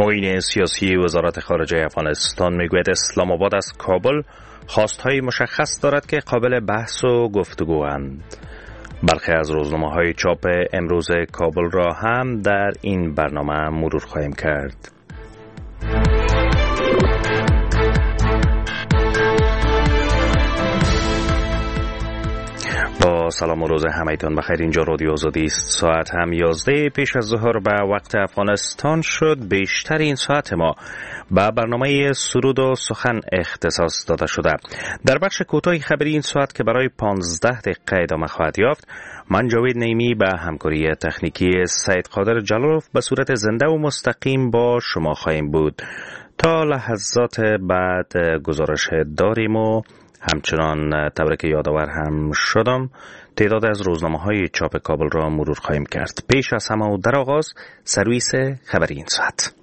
معین سیاسی وزارت خارجه افغانستان میگوید اسلام آباد از کابل خواستهای مشخص دارد که قابل بحث و گفتگواند. برخی از روزنامه‌های چاپ امروز کابل را هم در این برنامه مرور خواهیم کرد. با سلام و روز همه‌تان بخیر. اینجا رادیو آزادی است. ساعت هم 11 پیش از ظهر به وقت افغانستان شد. بیشتر این ساعت ما به برنامه سرود و سخن اختصاص داده شده. در بخش کوتاه خبری این ساعت که برای 15 دقیقه ادامه خواهد یافت، من جاوید نیمی به همکاری تکنیکی سید قادر جلالوف به صورت زنده و مستقیم با شما خواهیم بود. تا لحظات بعد گزارش داریم و همچنان تبریک یادآور هم شدم تعداد از روزنامه‌های چاپ کابل را مرور خواهیم کرد. پیش از همه و در آغاز سرویس خبری این ساعت.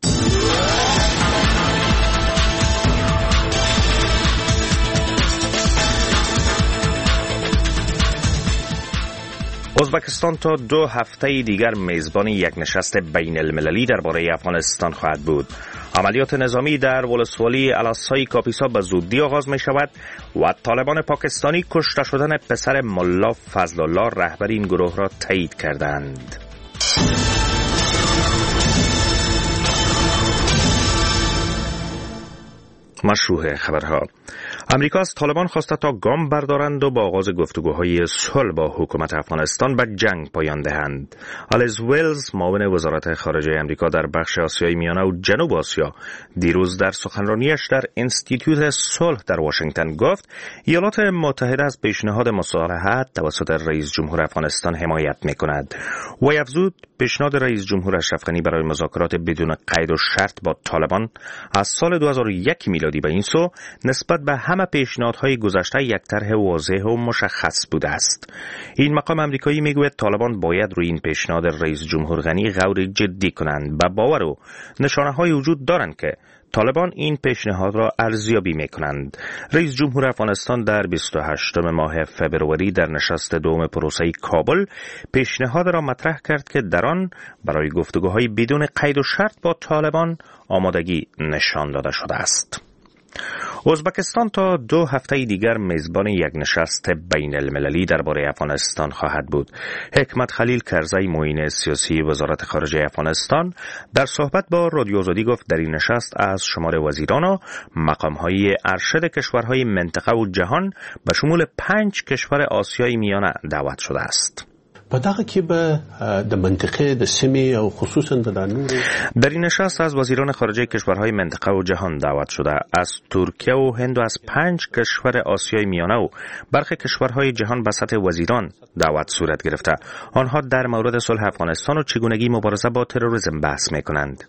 ازبکستان تا 2 هفته دیگر میزبان یک نشست بین المللی درباره افغانستان خواهد بود. عملیات نظامی در ولسوالی الاسای کاپیسا به زودی آغاز می شود و طالبان پاکستانی کشته شدن پسر ملا فضل الله رهبر این گروه را تایید کردند. مشروع خبرها. امریکا از طالبان خواسته تا گام بردارند و با آغاز گفتگوهای صلح با حکومت افغانستان به جنگ پایان دهند. آلیس ویلز، معاون وزارت خارجه امریکا در بخش آسیای میانه و جنوب آسیا، دیروز در سخنرانیش در انستیتوت صلح در واشنگتن گفت ایالات متحده از پیشنهاد مصالحت توسط رئیس جمهور افغانستان حمایت می‌کند. وی افزود پیشنهاد رئیس جمهور اشرف غنی برای مذاکرات بدون قید و شرط با طالبان از سال 2001 میلادی به این سو نسبت به همه پیشنهادهای گذشته یک طرح واضح و مشخص بوده است. این مقام امریکایی میگوید طالبان باید روی این پیشنهاد رئیس جمهور غنی غور جدی کنند. به باور او نشانه‌های وجود دارند که طالبان این پیشنهاد را ارزیابی می‌کنند. رئیس جمهور افغانستان در 28 ماه فبروری در نشست دوم پروسه کابل پیشنهاد را مطرح کرد که در آن برای گفتگوهای بدون قید و شرط با طالبان آمادگی نشان داده شده است. ازبکستان تا 2 هفته دیگر میزبان یک نشست بین المللی درباره افغانستان خواهد بود. حکمت خلیل کرزی، معین سیاسی وزارت خارجه افغانستان، در صحبت با رادیو آزادی گفت در این نشست از شمار وزیران و مقام‌های ارشد کشورهای منطقه و جهان به شمول 5 کشور آسیای میانه دعوت شده است. په دغه کې به د منطقې د سیمې او خصوصا د نورو در این نشست از وزیران خارجه کشورهای منطقه و جهان دعوت شده. از ترکیه و هند و از 5 کشور آسیای میانه و برخی کشورهای جهان به سطح وزیران دعوت صورت گرفته. آنها در مورد صلح افغانستان و چگونگی مبارزه با تروریسم بحث می‌کنند.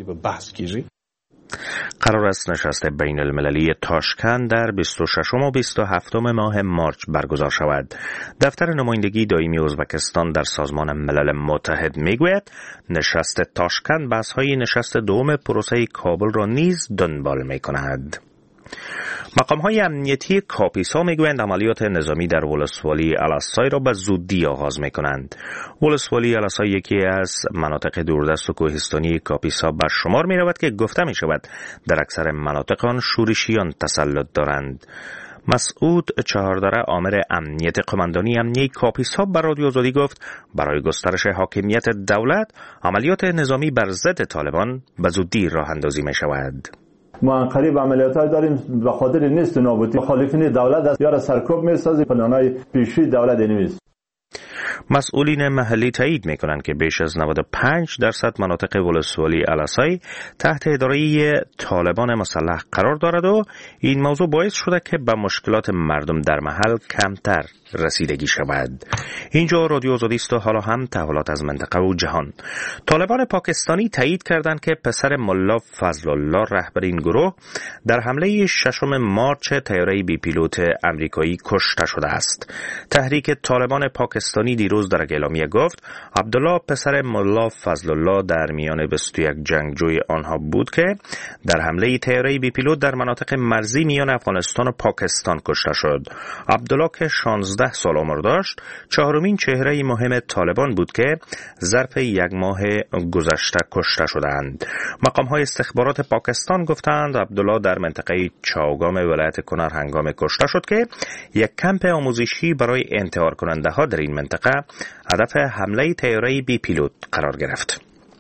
قرار است نشست بین المللی تاشکند در 26 و 27 ماه مارچ برگزار شود. دفتر نمایندگی دائمی ازبکستان در سازمان ملل متحد میگوید نشست تاشکند بحث‌های نشست دوم پروسه کابل را نیز دنبال می‌کند. مقام‌های امنیتی کاپیسا میگویند عملیات نظامی در ولسوالی الاسای را به زودی آغاز می‌کنند. ولسوالی الاسای یکی از مناطق دوردست و کوهستانی کاپیسا به شمار می‌رود که گفته می‌شود در اکثر مناطق آن شورشیان تسلط دارند. مسعود چهاردره، آمر امنیت قماندانی امنیه کاپیسا به رادیو آزادی گفت برای گسترش حاکمیت دولت عملیات نظامی بر ضد طالبان به زودی راه اندازی می‌شود. ما قریب عملیات‌های داریم به خاطر نیست نابودی مخالفین دولت است یا را سرکوب می‌سازی پلان‌های پیشی دولت نیست. مسئولین محلی تایید می‌کنند که بیش از 95% مناطق ولسوالی الاسای تحت اداره طالبان مسلح قرار دارد و این موضوع باعث شده که به مشکلات مردم در محل کمتر رسیدگی شود. اینجا رادیو آزادی است و حالا هم تحولات از منطقه و جهان. طالبان پاکستانی تایید کردند که پسر ملا فضل الله رهبر این گروه در حمله 6 مارچ طیاره بی پیلوت امریکایی کشته شده است. تحریک طالبان پاکستانی دیروز در اعلامیه گفت عبدالله پسر ملا فضل الله در میان 21 جنگجوی آنها بود که در حمله طیاره بی پیلوت در مناطق مرزی میان افغانستان و پاکستان کشته شد. عبدالله که 16 16 سال عمر داشت، چهارمین چهره مهم طالبان بود که ظرف یک ماه گذشته کشته شدند. مقام‌های استخبارات پاکستان گفتند عبدالله در منطقه چاوگام ولایت کنر هنگام کشته شد که یک کمپ آموزشی برای انتحار کننده ها در این منطقه هدف حمله طیاره بی پیلوت قرار گرفت.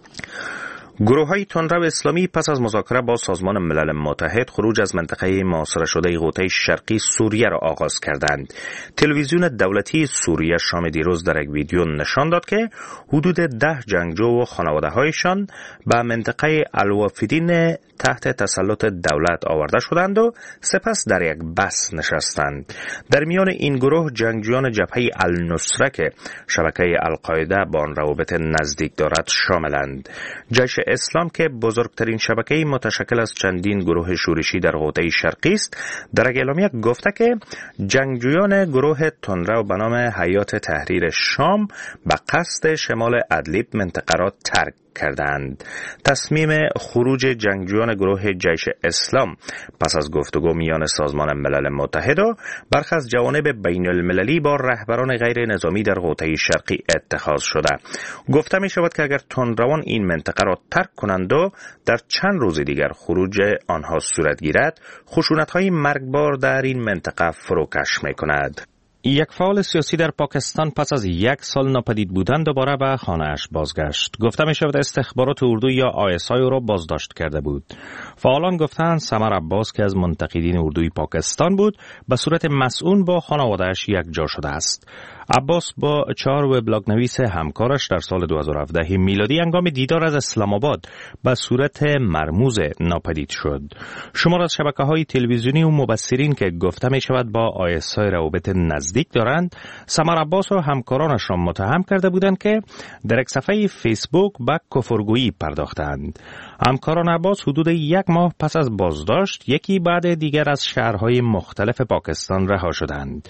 گروه‌های تندرو اسلامی پس از مذاکره با سازمان ملل متحد خروج از منطقه محاصره شده غوطه شرقی سوریه را آغاز کردند. تلویزیون دولتی سوریه شام دیروز در یک ویدیو نشان داد که حدود 10 جنگجو و خانواده‌هایشان به منطقه الوافدین تحت تسلط دولت آورده شدند و سپس در یک بس نشستند. در میان این گروه جنگجویان جبهه النصره که شبکه القاعده با آن روابط نزدیک دارد شاملند. جیش اسلام که بزرگترین شبکه متشکل از چندین گروه شورشی در غوطه شرقی است، در یک اعلامیه گفته که جنگجویان گروه تندرو به نام حیات تحریر شام به قصد شمال ادلیب منطقه را ترک کردند. تصمیم خروج جنگجویان گروه جیش اسلام پس از گفتگو میان سازمان ملل متحد و برخی از جوانب بین المللی با رهبران غیر نظامی در غوطه شرقی اتخاذ شده. گفته می شود که اگر تندروان این منطقه را ترک کنند و در چند روز دیگر خروج آنها صورت گیرد، خشونت‌های مرگبار در این منطقه فروکش می کند. یک فعال سیاسی در پاکستان پس از 1 سال ناپدید بودن دوباره به خانه‌اش بازگشت. گفته می شود استخبارات اردو یا ISI او را بازداشت کرده بود. فعالان گفتند سمر عباس که از منتقدین اردوی پاکستان بود به صورت مسئول با خانواده‌اش یک جا شده است. عباس با 4 وبلاگ نویس همکارش در سال 2017 میلادی هنگام دیدار از اسلام آباد به صورت مرموز ناپدید شد. شمار از شبکه‌های تلویزیونی و مبصرین که گفته می شود با ISI روابط نزدیک دارند، سمر عباس و همکارانش را متهم کرده بودند که در یک صفحه فیسبوک به کفرگویی پرداختند. همکاران عباس حدود 1 ماه پس از بازداشت یکی بعد دیگر از شهرهای مختلف پاکستان رها شدند.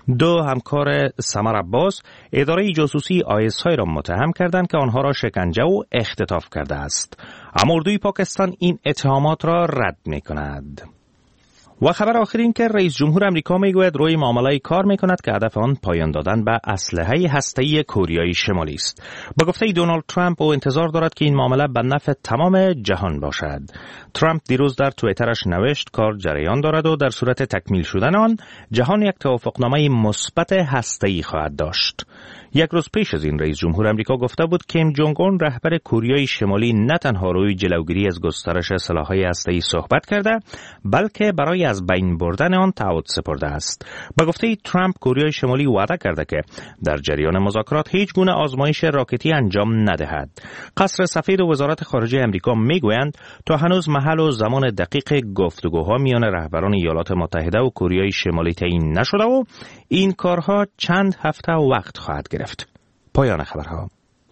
2 همکار سمر عباس اداره جاسوسی ISI را متهم کردند که آنها را شکنجه و اختطاف کرده است. اما اردوی پاکستان این اتهامات را رد می‌کند. و خبر آخر این که رئیس جمهور امریکا میگوید روی معامله کار میکند که هدف آن پایان دادن به اسلحه هسته‌ای کوریای شمالی است. با گفته دونالد ترامپ او انتظار دارد که این معامله به نفع تمام جهان باشد. ترامپ دیروز در توییترش نوشت کار جریان دارد و در صورت تکمیل شدن آن جهان یک توافقنامه مثبت هسته‌ای خواهد داشت. 1 روز پیش از این رئیس جمهور امریکا گفته بود کیم جونگ اون رهبر کوریای شمالی نه تنها روی جلوگیری از گسترش سلاح‌های هسته‌ای صحبت کرده بلکه برای از بین بردن آن تعهد سپرده است. با گفته ترامپ کوریای شمالی وعده کرده که در جریان مذاکرات هیچ گونه آزمایش راکتی انجام ندهد. قصر سفید و وزارت خارجه امریکا میگویند تا هنوز محل و زمان دقیق گفتگوها میان رهبران ایالات متحده و کوریای شمالی تعیین نشده و این کارها چند هفته وقت خواهد گرفت. پایان خبرها.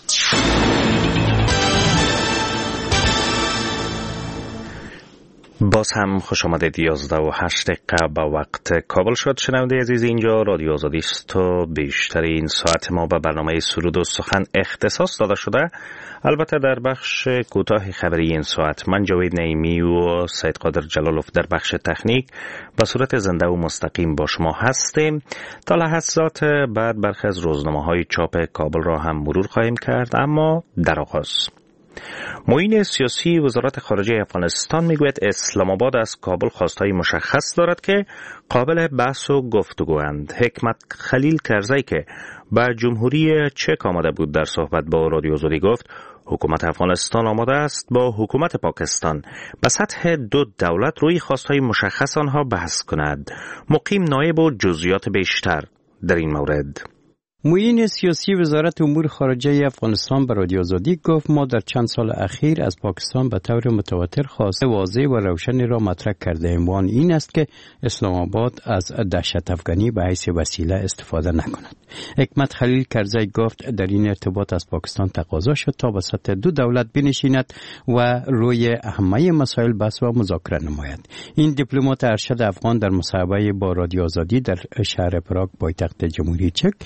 باز هم خوش آمدید. 11:08 به وقت کابل شد. شنونده عزیز، اینجا رادیو آزادی است و بیشتر این ساعت ما به برنامه سرود و سخن اختصاص داده شده. البته در بخش کوتاه خبری این ساعت من جاوید نعیمی و سید قادر جلالوف در بخش تکنیک به صورت زنده و مستقیم با شما هستیم. تا لحظات بعد برخی از روزنامه‌های چاپ کابل را هم مرور خواهیم کرد، اما در آغاز معین سیاسی وزارت خارجه افغانستان میگوید اسلام آباد از کابل خواستهای مشخص دارد که قابل بحث و گفتگواند. حکمت خلیل کرزی که به جمهوری چک آمده بود در صحبت با رادیو آزادی گفت حکومت افغانستان آماده است با حکومت پاکستان به سطح 2 دولت روی خواستهای مشخص آنها بحث کند. مقیم نایب و جزئیات بیشتر در این مورد. معین سیاسی وزارت امور خارجه افغانستان به رادیو آزادی گفت ما در چند سال اخیر از پاکستان به طور متواتر خواسته واضح و روشنی را مطرح کرده ایم و آن این است که اسلام آباد از دهشت افغانی به حیث وسیله استفاده نکند. حکمت خلیل کرزی گفت در این ارتباط از پاکستان تقاضا شد تا به سطح 2 دولت بنشیند و روی همه مسائل بحث و مذاکره نماید. این دیپلمات ارشد افغان در مصاحبه با رادیو آزادی در شهر پراگ پایتخت جمهوری چک در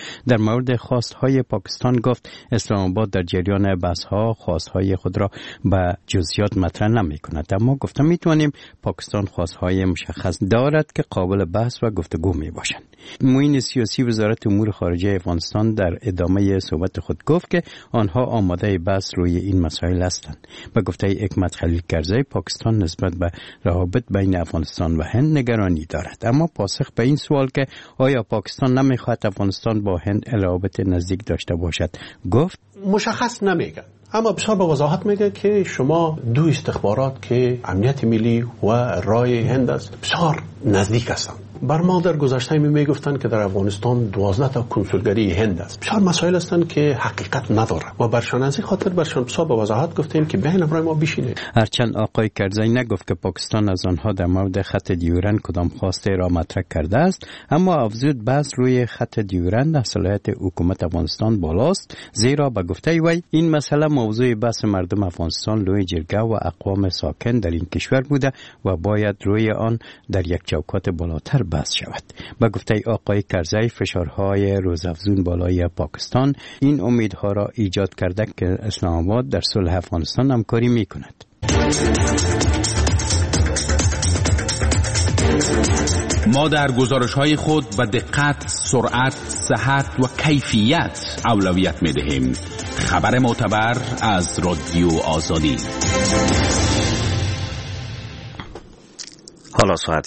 مورد خواستهای پاکستان گفت اسلام آباد در جریان بحث‌ها خواستهای خود را به جزئیات مطرح نمی‌کند، اما گفتم می‌توانیم پاکستان خواستهای مشخص دارد که قابل بحث و گفتگو می‌باشند. معین سیاسی وزارت امور خارجه افغانستان در ادامه صحبت خود گفت که آنها آماده بحث روی این مسائل هستند. به گفته حکمت خلیل کرزی پاکستان نسبت به روابط بین افغانستان و هند نگرانی دارد، اما پاسخ به این سوال که آیا پاکستان نمی‌خواهد افغانستان با هند روابط نزدیک داشته باشد گفت مشخص نمیگن، اما بسیار به وضاحت میگه که شما دو استخبارات که امنیت ملی و رای هند است بسیار نزدیک هستند. بر ما در گذشته میگفتن که در افغانستان 12 تا کنسولگری هند است. بسیار مسائل هستند که حقیقت نداره و برشان از این خاطر برشان بسیار به وضاحت گفتیم که بین برای ما بشینه. هرچند آقای کرزی نگفت که پاکستان از آنها در مورد خط دیورند کدام خواسته را مطرح کرده است، اما افزود بحث روی خط دیورند از صلاحیت حکومت افغانستان بالاست، زیرا به گفته وی این مسئله موضوع بحث مردم افغانستان لوی جرگه و اقوام ساکن در این کشور بوده و باید روی آن در یک چوکات بالاتر بحث شود. با گفته آقای کرزی فشارهای روزافزون بالای پاکستان این امیدها را ایجاد کرده که اسلام آباد در صلح افغانستان همکاری می کند. ما در گزارش‌های خود به دقت، سرعت، صحت و کیفیت اولویت می‌دهیم. خبر معتبر از رادیو آزادی. حالا ساعت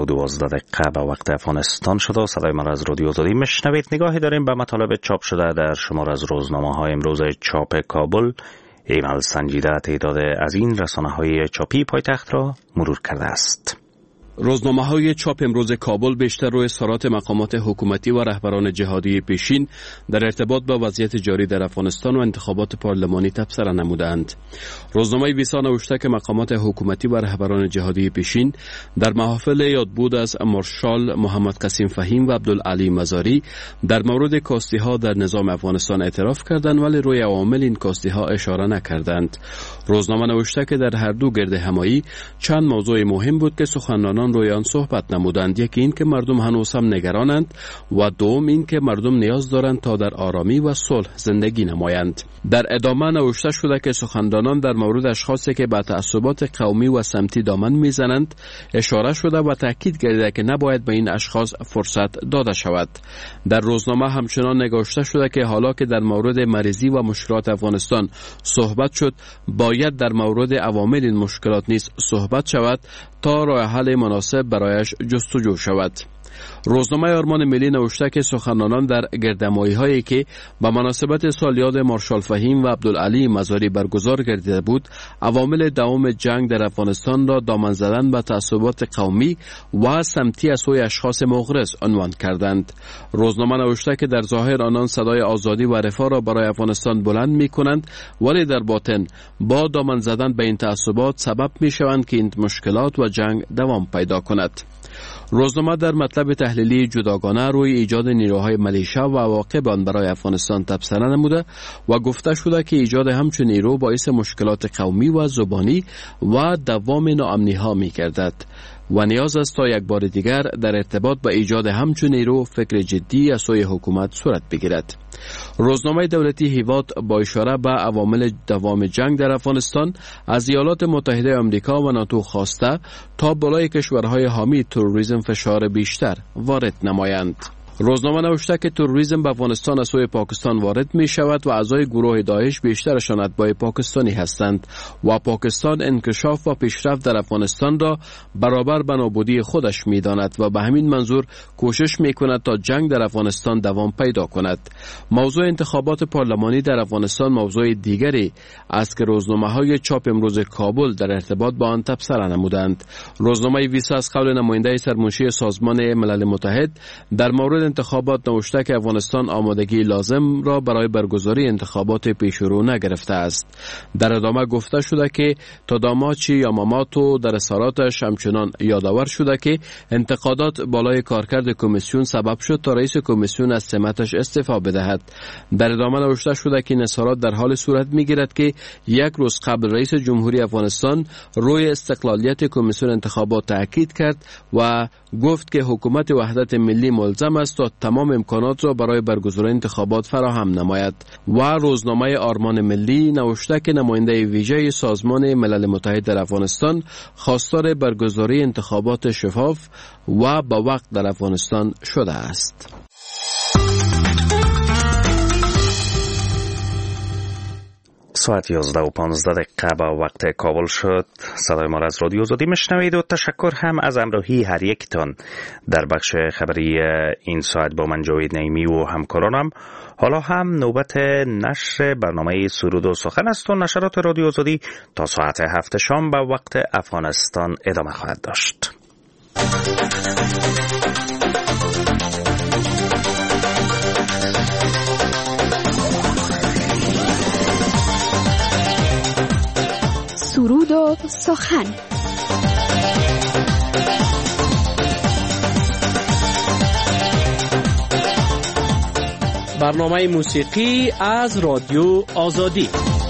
11:12 به وقت افغانستان شده و صدای من از رادیو آزادی میشنوید. نگاهی داریم به مطالب چاپ شده در شمار از روزنامه‌های امروز چاپ کابل. ایمل سنجیده تعداد از این رسانه‌های چاپی پایتخت را مرور کرده است. روزنامه‌های چاپ امروز کابل بیشتر روی اظهارات مقامات حکومتی و رهبران جهادی پیشین در ارتباط با وضعیت جاری در افغانستان و انتخابات پارلمانی تبصره نمودند. روزنامه ویسا نوشته که مقامات حکومتی و رهبران جهادی پیشین در محافل یادبود از مارشال محمد قاسم فهیم و عبدالعلی مزاری در مورد کاستی‌ها در نظام افغانستان اعتراف کردند، ولی روی عوامل این کاستی‌ها اشاره نکردند. روزنامه نوشته که در هر دو گرد همایی چند موضوع مهم بود که سخنرانان روی آن صحبت نمودند. یکی این که مردم هنوز هم نگرانند و دوم این که مردم نیاز دارند تا در آرامی و صلح زندگی نمایند. در ادامه نوشته شده که سخنرانان در مورد اشخاصی که به تعصبات قومی و سمتی دامن میزنند اشاره شده و تاکید گردیده که نباید به این اشخاص فرصت داده شود. در روزنامه همچنان نگاشته شده که حالا که در مورد مریضی و مشکلات افغانستان صحبت شد، باید در مورد عوامل این مشکلات نیز صحبت شود تا راه حل مناسب برایش جستجو شود. روزنامه آرمان ملی نوشته که سخنرانان در گردهمایی‌هایی که به مناسبت سالیاد مارشال فهیم و عبدالعلی مزاری برگزار گردیده بود، عوامل دوام جنگ در افغانستان را دامن زدن به تعصبات قومی و سمتی از سوی اشخاص مغرض عنوان کردند. روزنامه نوشته که در ظاهر آنان صدای آزادی و رفاه را برای افغانستان بلند می‌کنند، ولی در باطن با دامن زدن به این تعصبات سبب می‌شوند که این مشکلات و جنگ دوام پیدا کند. روزنامه در مطلب تحلیلی جداگانه روی ایجاد نیروهای ملیشه و عواقب آن برای افغانستان تبصره نموده و گفته شده که ایجاد همچون نیرو باعث مشکلات قومی و زبانی و دوام ناامنی‌ها می‌گردد و نیاز است تا یک بار دیگر در ارتباط با ایجاد همچون نیرو فکر جدی از سوی حکومت صورت بگیرد. روزنامه دولتی هیواد با اشاره به عوامل دوام جنگ در افغانستان از ایالات متحده آمریکا و ناتو خواسته تا بالای کشورهای حامی تروریسم فشار بیشتر وارد نمایند. روزنامه نوشته که تروریسم به افغانستان از سوی پاکستان وارد می شود و اعضای گروه داعش بیشترشان اتباع پاکستانی هستند و پاکستان انکشاف و پیشرفت در افغانستان را برابر به نابودی خودش می داند و به همین منظور کوشش می کند تا جنگ در افغانستان دوام پیدا کند. موضوع انتخابات پارلمانی در افغانستان موضوع دیگری است که روزنامه های چاپ امروز کابل در ارتباط با آن تبصره نمودند. روزنامه ویسا از قول نماینده سرمنشی سازمان ملل متحد در مورد انتخابات نوشته که افغانستان آمادگی لازم را برای برگزاری انتخابات پیشرو نگرفته است. در ادامه گفته شده که تاداماچی یاماماتو در اظهاراتش همچنان یادآور شده که انتقادات بالای کارکرد کمیسیون سبب شد تا رئیس کمیسیون از سمتش استعفا بدهد. در ادامه نوشته شده که این اظهارات در حال صورت میگیرد که یک روز قبل رئیس جمهوری افغانستان روی استقلالیت کمیسیون انتخابات تاکید کرد و گفت که حکومت وحدت ملی ملزم است است تا تمام امکانات را برای برگزاری انتخابات فراهم نماید. و روزنامه آرمان ملی نوشته که نماینده ویژه سازمان ملل متحد در افغانستان خواستار برگزاری انتخابات شفاف و با وقت در افغانستان شده است. ساعت 11:15 با وقت کابل شد. صدای ما از رادیو آزادی میشنوید و تشکر هم از همراهی هر یکتان در بخش خبری این ساعت با من جاوید نعیمی و همکارانم. حالا هم نوبت نشر برنامه سرود و سخن است و نشرات رادیو آزادی تا ساعت 7 شام به وقت افغانستان ادامه خواهد داشت. سرود و سخن. برنامه موسیقی از رادیو آزادی.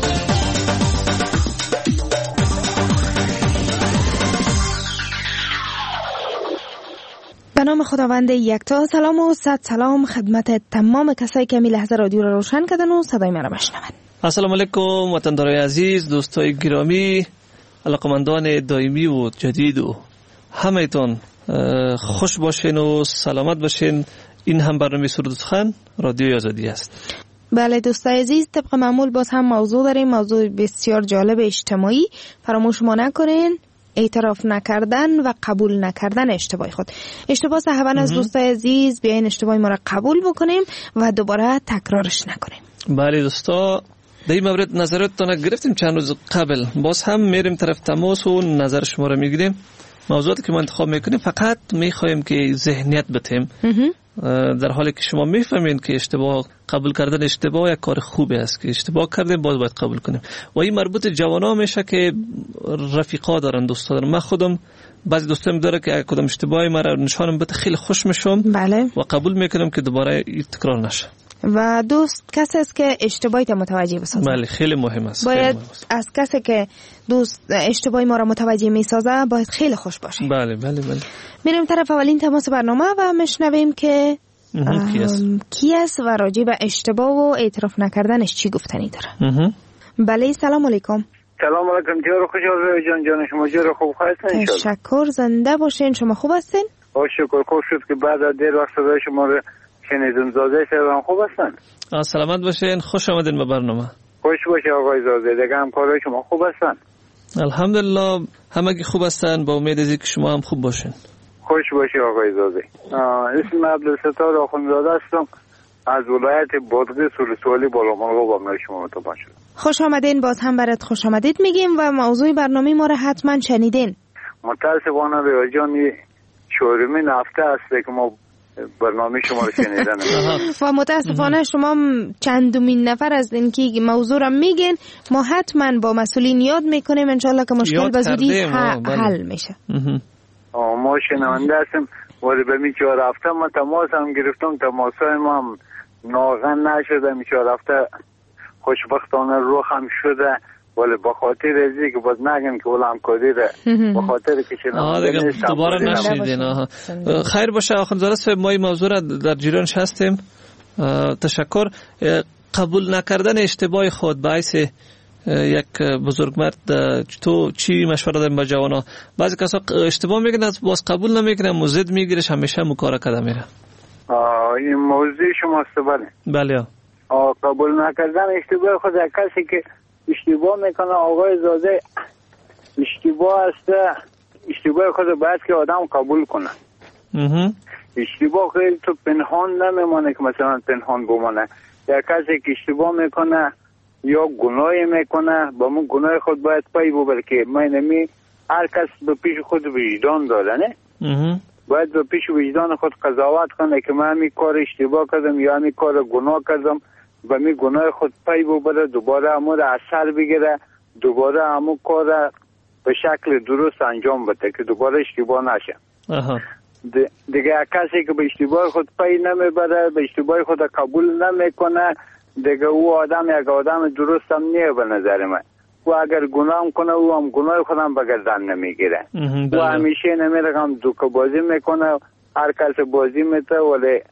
به نام خداوند یکتا. سلام و صد سلام خدمت تمام کسایی که می لحظه رادیو را روشن کردن و صدای ما را بشنوند. السلام علیکم وطندارای عزیز، دوستای گرامی، علاقمندان دائمی و جدید و همه‌تون خوش باشین و سلامت باشین. این هم برنامه سرود و سخن رادیو آزادی است. بله دوستای عزیز، طبق معمول باز هم موضوع داریم، موضوع بسیار جالب اجتماعی. فراموش ما نکنین اعتراف نکردن و قبول نکردن اشتباه خود. اشتباه صحبان از دوستای عزیز، بیاین اشتباه ما را قبول بکنیم و دوباره تکرارش نکنیم. بله دوستا، در این مورد نظراتتان گرفتیم چند روز قبل، باز هم میریم طرف تماس و نظر شما را میگیریم. موضوعاتی که ما انتخاب میکنیم فقط میخوایم که ذهنیت بتیم، در حالی که شما میفهمین که اشتباه قبول کردن اشتباه یک کار خوبی است که اشتباه کردیم باید قبول کنیم. و این مربوط جوانا میشه که رفیقا دارن، دوستا دارن. من خودم بعضی دوستام داره که کدام اشتباهی مرا نشانم بده خیلی خوش میشم. بله. و قبول میکنم که دوباره تکرار نشه. و دوست کسی است که اشتباهی تا متوجه بسازه. بله خیلی مهم است. باید از کسی که دوست اشتباهی ما را متوجه میسازه باید خیلی خوش باشه. بله بله بله. میریم طرف اولین تماس برنامه و میشنویم که کی است و راجع به اشتباه و اعتراف نکردنش چی گفتنی داره. بله سلام علیکم. سلام علیکم. جان خوشحال جان شما جور خوب هستین ان شاء الله. تشکر، زنده باشین. شما خوب هستین؟ شکر. خوب شد که بعد از دیر وقت صدای شما رو شنیدم. زاده سلام، خوب هستن؟ سلامت باشین، خوش آمدین به برنامه. خوش باشه آقای زاده. دیگه همکارای شما خوب هستن؟ الحمدلله همگی خوب هستن، با امید از که شما هم خوب باشین. خوش باشه آقای زاده. اسم عبدالستار آخوندزاده هستم از ولایت بادغیس ولسوالی بالامرغ با من شما متوجه شدم. خوش آمدین. باز هم برات خوش آمدید میگیم و موضوع برنامه ما را حتما شنیدین. متاسفانه به جان چهارمین هفته است که ما برنامه شما رو شنیدن و متاسفانه شما چندمین نفر از این که موضوع را میگین. ما حتما با مسئولین یاد میکنیم انشالله که مشکل به زودی حل میشه. ما شنونده هستیم ولی به می 4 هفته ما تماس هم گرفتم، تماسای ما هم ناغن نشده. می 4 هفته خوشبختانه روح هم شده ولی به خاطر ازی که باید نگم که ولی همکاری ده به خاطر که شنونده نیست دوباره نشیدین. خیر باشه آخوندزاده صاحب، ما این موضوع را در جریانش هستیم. تشکر. قبول نکردن اشتباه خود باعث یک بزرگمرد، تو چی مشوره داریم با جوانا؟ بعضی کسا اشتباه میکنن باز قبول نمیکنن، مزد میگیرش همیشه مکارکه میره. این موضوع شماست. بله. قبول نکردن اشتباه خود کسی که اشتباه میکنه آقای زاده اشتباه است. اشتباه خود باید که آدم قبول کنه. اشتباه خیلی تو پنهان نمیمانه که مثلا پنهان بمانه. یا کسی که اشتباه میکنه یا گناهی میکنه با من گناه خود باید پی ببر که من نمی هر کس به پیش خود وجدان داره نه. باید به پیش وجدان خود قضاوت کنه که من همی کار اشتباه کردم یا همی کار گناه کردم، و می گناه خود پی ببره، دوباره همون اثر بگیره، دوباره همون کار به شکل درست انجام بده که دوباره اشتباه نشه. دیگه کسی که به اشتباه خود پی نمیبره، به اشتباه خود قبول نمیکنه، دیگه او آدم یک آدم درست هم نیه به نظر من. و اگر گناه کنه او هم گناه خودم به گردن نمیگیره. و همیشه نمیره هم دوکه بازی میکنه، هر کس بازی میته ولی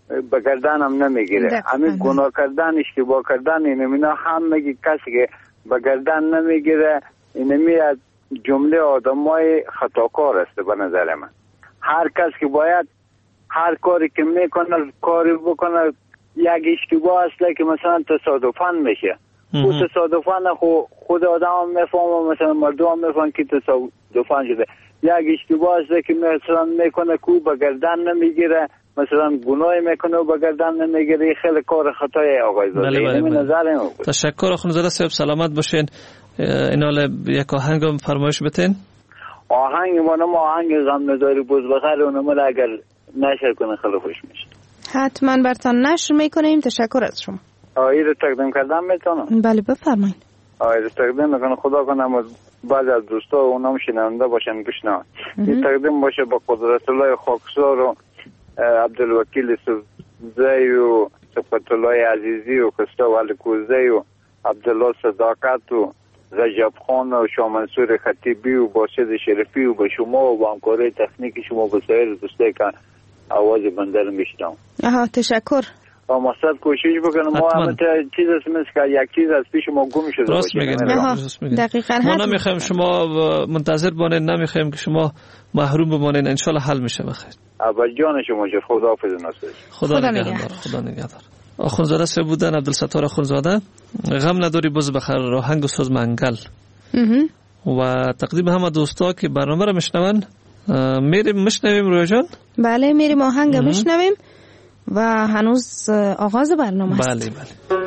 به گردنم نمیگیره. همین گناه کردن، اشتباه کردن، اینا همه کسی که به گردن نمیگیره اینمی از جمله آدمای خطاکار است به نظر من. هر کس که باید هر کاری که میکنه کاری بکنه، یک اشتباه است که مثلا تصادفاً میشه، خود تصادفاً خود آدم هم میفهمه، مثلا مردم هم میفهمن که تصادفاً شده. یک اشتباه است که مثلا میکنه کو به گردن نمیگیره، مثلا گناه میکنه و به گردن نمیگیره، خیلی کار خطای آقای زاده. این نظر من. تشکر اخوانزاده صاحب، سلامت باشین. اینال یک آهنگ هم فرمایش بتین. آهنگ ما آهنگ غم نداری بز بخیر اونم اگر نشر کنه خیلی خوش میشه. حتما براتون نشر میکنیم. تشکر از شما. آیه رو تقدیم کردم میتونم؟ بله بفرمایید. آیه رو تقدیم میکنم، خدا کنم بعض از دوستا اونم شنونده باشن بشنون. این تقدیم باشه با قدرت الله خاکسار و عبدالوکیل سوزی و صفت الله عزیزی و خستا ولی کوزی و عبدالله صداقت و رجب خان و شاه منصور خطیبی و باشد شرفی و به شما و با همکاری تکنیک شما به سایر دوستایی که آواز بنده رو میشنم. تشکر. مقصد کوشش بکنم ما همه چیز است مثل که یک چیز از پیش ما گم شده راست میگین. دقیقاً ما نمیخوایم شما منتظر بمانید، نمیخوایم که شما محروم بمانید. ان شاء الله حل میشه بخیر. ابا جان شما جو. خداحافظ ناصر. خدا نگهدار. خدا نگهدار. اخوانزاده صاحب بودن، عبدالستار اخوانزاده. غم نداری بز بخیر، راهنگ و سوز منگل. و تقدیم همه دوستا که برنامه رو میشنون. میریم میشنویم رویا جان. بله میریم آهنگ میشنویم و هنوز آغاز برنامه است. بله بله.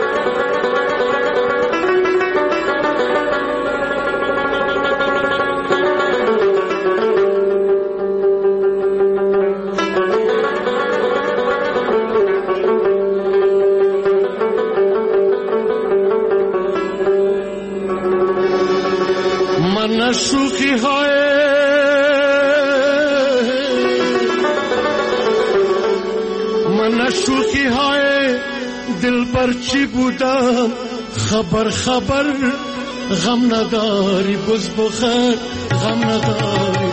من شوخی های شوخی های دل پر چی بودم خبر غم نداری بز بخیر، غم نداری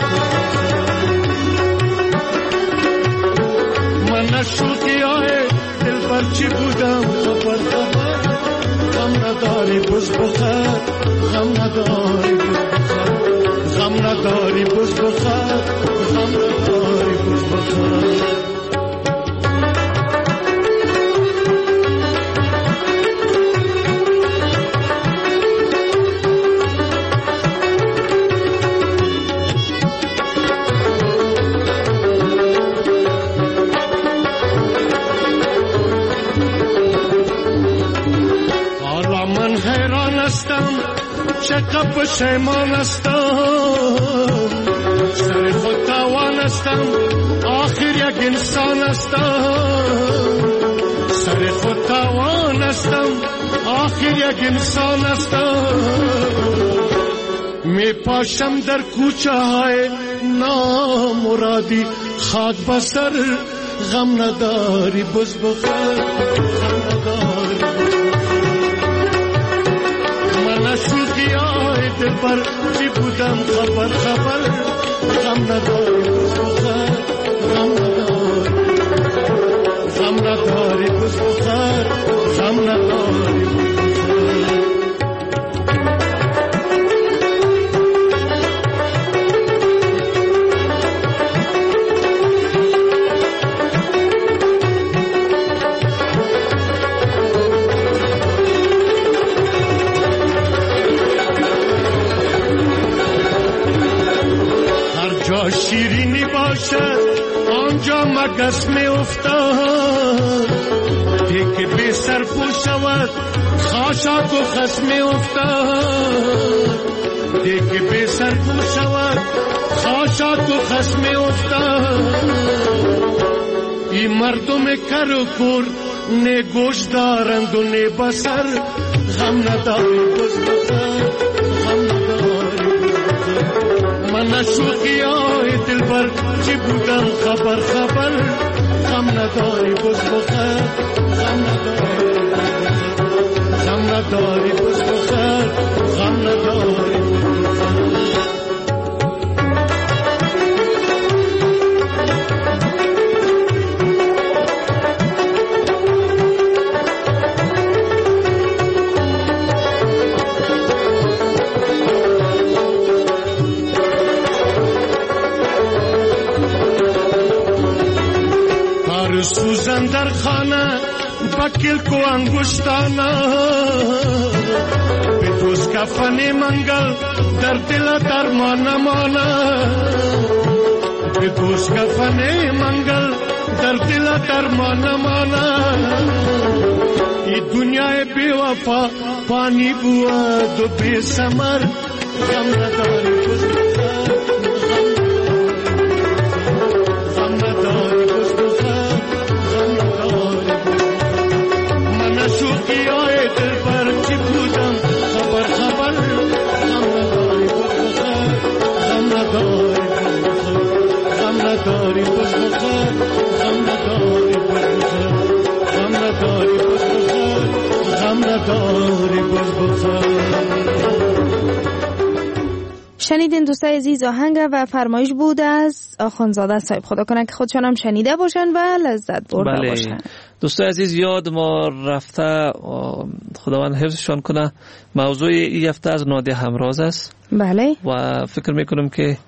من شوخی های دل پر چی بودم خبر غم نداری بز بخیر، غم نداری بز بخیر، غم نداری بز بخیر، غم نداری بز بخیر. چقدر پشیمان هستم، سر خود توان هستم، آخر یک انسان هستم. سر خود توان هستم، آخر یک انسان هستم. می پاشم در کوچه های نامرادی، خاک بسر غم نداری بز بخیر، غم نداری. شوخی های دل پر چی بودم خبر غم نداری بز بخیر، غم نداری، غم نداری بز بخیر، غم نداری بز بخیر. شیرینی باشد آنجا مگس می افتاد، دیگه بی سر پو شود خاشاک و خس می افتاد، دیگه بی سر پو شود خاشاک و خس می افتاد. این مردم کر و کور نه گوش دارند و نه بسر، غم نداری بز بخیر، غم نداری بز بخیر. من شوخی های دل بر چی بودم خبر غم نداری بز بخیر، غم نداری، غم نداری بز بخیر، غم نداری. گل سوزن در خانه با کلک و انگشتانه به دوست کفن منگل در دل درمان مانه به دوست کفن منگل در دل درمان مانه ای دنیای بی وفا پانی بود و بی ثمر غم نداری غم نداری من شوقی های دل بر چی بودم خبر خبر غم نداری غم نداری غم نداری غم نداری غم نداری غم نداری شنیدین دوستای عزیز آهنگ و فرمایش بود از آخوندزاده صاحب. خدا کنه که خودشان هم شنیده باشن و لذت برده باشن. دوستای عزیز یاد ما رفته، خداوند حفظشان کنه، موضوع این هفته از نادی همراز است. بله. و فکر میکنم که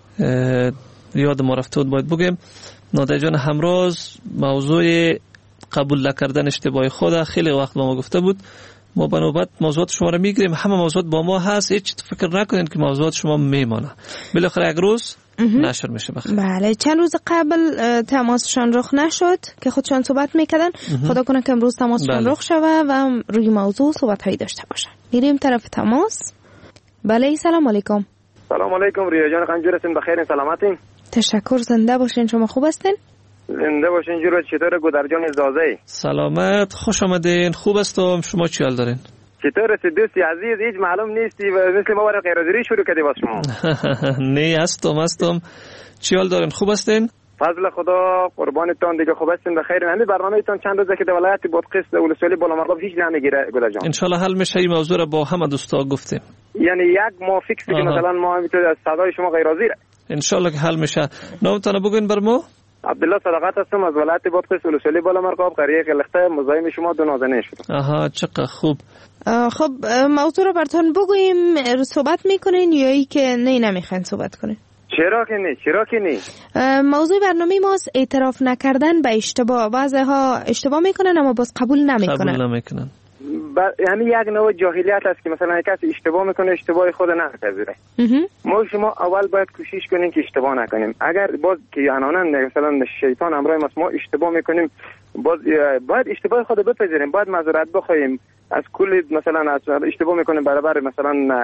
یاد ما رفته بود باید بگیم. نادی جان همراز موضوع قبول نکردن اشتباه خود خیلی وقت با ما گفته بود. ما به نوبت موضوعات شما رو میگیریم، همه موضوعات با ما هست، هیچ فکر نکنین که موضوعات شما میمانه، بالاخره یک روز نشر میشه. بخیر. بله، چند روز قبل تماسشان رخ نشد که خودشان صحبت میکردن. خدا کنه که امروز تماسشان رخ شوه و روی موضوع صحبت هایی داشته باشن. میریم طرف تماس. بله، سلام علیکم. سلام علیکم ریا جان، خنجور هستین؟ بخیرین؟ سلامتین؟ تشکر، زنده باشین. شما خوب هستین؟ زنده باشین. جورا چطور گودرجان زازه؟ سلامت، خوش آمدین. خوب هستم. شما چی حال دارین؟ چطور هستی دوستی عزیز؟ هیچ معلوم نیستی و مثل ما برای غیرحاضری شروع کردی واسه شما. نه هستم. چی حال دارین؟ خوب هستین؟ فضل خدا قربانتون. دیگه خوب هستین؟ بخیر. همین برنامه‌تون چند روزه که در ولایت بادغیس ولسوالی بالامرغاب هیچ نمیگیره گودرجان. ان شاء الله حل میشه. این موضوع رو با همه دوستا گفتیم، یعنی یک ما فکس که مثلا ما میتونیم از صدای شما غیرحاضره. ان شاء الله که حل میشه. نامتون بگین برمو. عبدالله صداقت هستم از ولایت بادغیس ولسوالی بالامرغاب، قریه قلخته. مزاحم شما دو نازنین شدم. چقدر خوب. خب موضوع رو براتون بگوییم، صحبت میکنین یا ای که نمیخواین صحبت کنین؟ چرا که نه؟ موضوع برنامه ماست اعتراف نکردن به اشتباه. بعضی‌ها اشتباه میکنن اما باز قبول نمیکنن. یعنی یک نوع جاهلیت است که مثلا کسی اشتباه میکنه اشتباه خود نپذیره. ما شما اول باید کوشش کنیم که اشتباه نکنیم. اگر باز که عنانا مثلا شیطان همراه ما اشتباه میکنیم، باید اشتباه خود بپذیریم، باید معذرت بخوایم از کل مثلا از اشتباه میکنیم برابر مثلا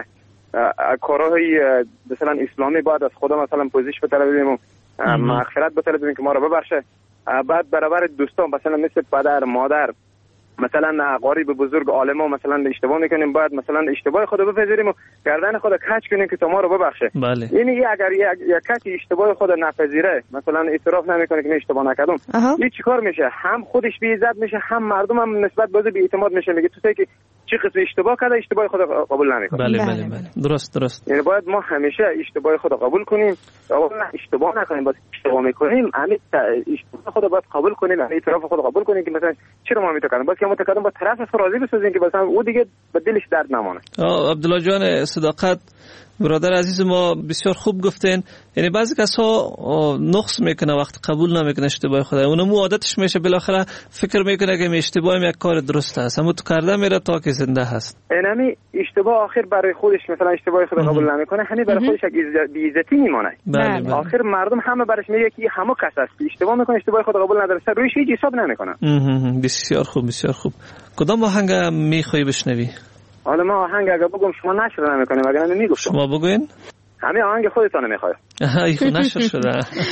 کارهای مثلا اسلامی، باید از خدا مثلا پوزش بطلبیم و مغفرت بطلبیم که ما رو ببخشه. بعد برابر دوستان مثلا مثل پدر مادر مثلا قریب بزرگ عالما مثلا اشتباه میکنیم، باید مثلا اشتباه خود بپذیریم و گردن خود کج کنیم که تو ما رو ببخشه. بله. یعنی اگر یک کسی اشتباه خود نپذیره، مثلا اعتراف نمیکنه که من اشتباه نکردم، این چیکار میشه؟ هم خودش بی عزت میشه، هم مردم هم نسبت به بی اعتماد میشه، میگه تو که چی قسم اشتباه کرده اشتباه خود قبول نمیکنه. بله. درست. یعنی باید ما همیشه اشتباه خود قبول کنیم، اشتباه نکنیم. باید اشتباه میکنیم همین اشتباه خود باید قبول کنیم، اعتراف خود قبول کنیم که مثلا چرا ما میتونیم، باید که متقدم با طرف راضی بسازیم که مثلا او دیگه به دلش درد نمونه. عبدالله جان صداقت برادر عزیز ما بسیار خوب گفتین. یعنی بعضی کسا نقص میکنه وقت قبول نمیکنه اشتباه خود، اونم عادتش میشه، بالاخره فکر میکنه که اشتباهم یک کار درست است، اما تو کرده میره تا که زنده هست. اینمی اشتباه آخر برای خودش مثلا اشتباه خود قبول نمیکنه، همین برای خودش یک بی‌عزتی میمونه. بله. آخر مردم همه برش میگه که همه کس است اشتباه میکنه اشتباه خود قبول نداره، رویش هیچ حساب نمیکنه. بسیار خوب. کدام آهنگ میخوای بشنوی؟ حالا ما آهنگ اگه بگم شما نشر نمیکنیم، اگر نمیگفتم. شما بگوین. همین آهنگ خودتان میخواد. نشر شده.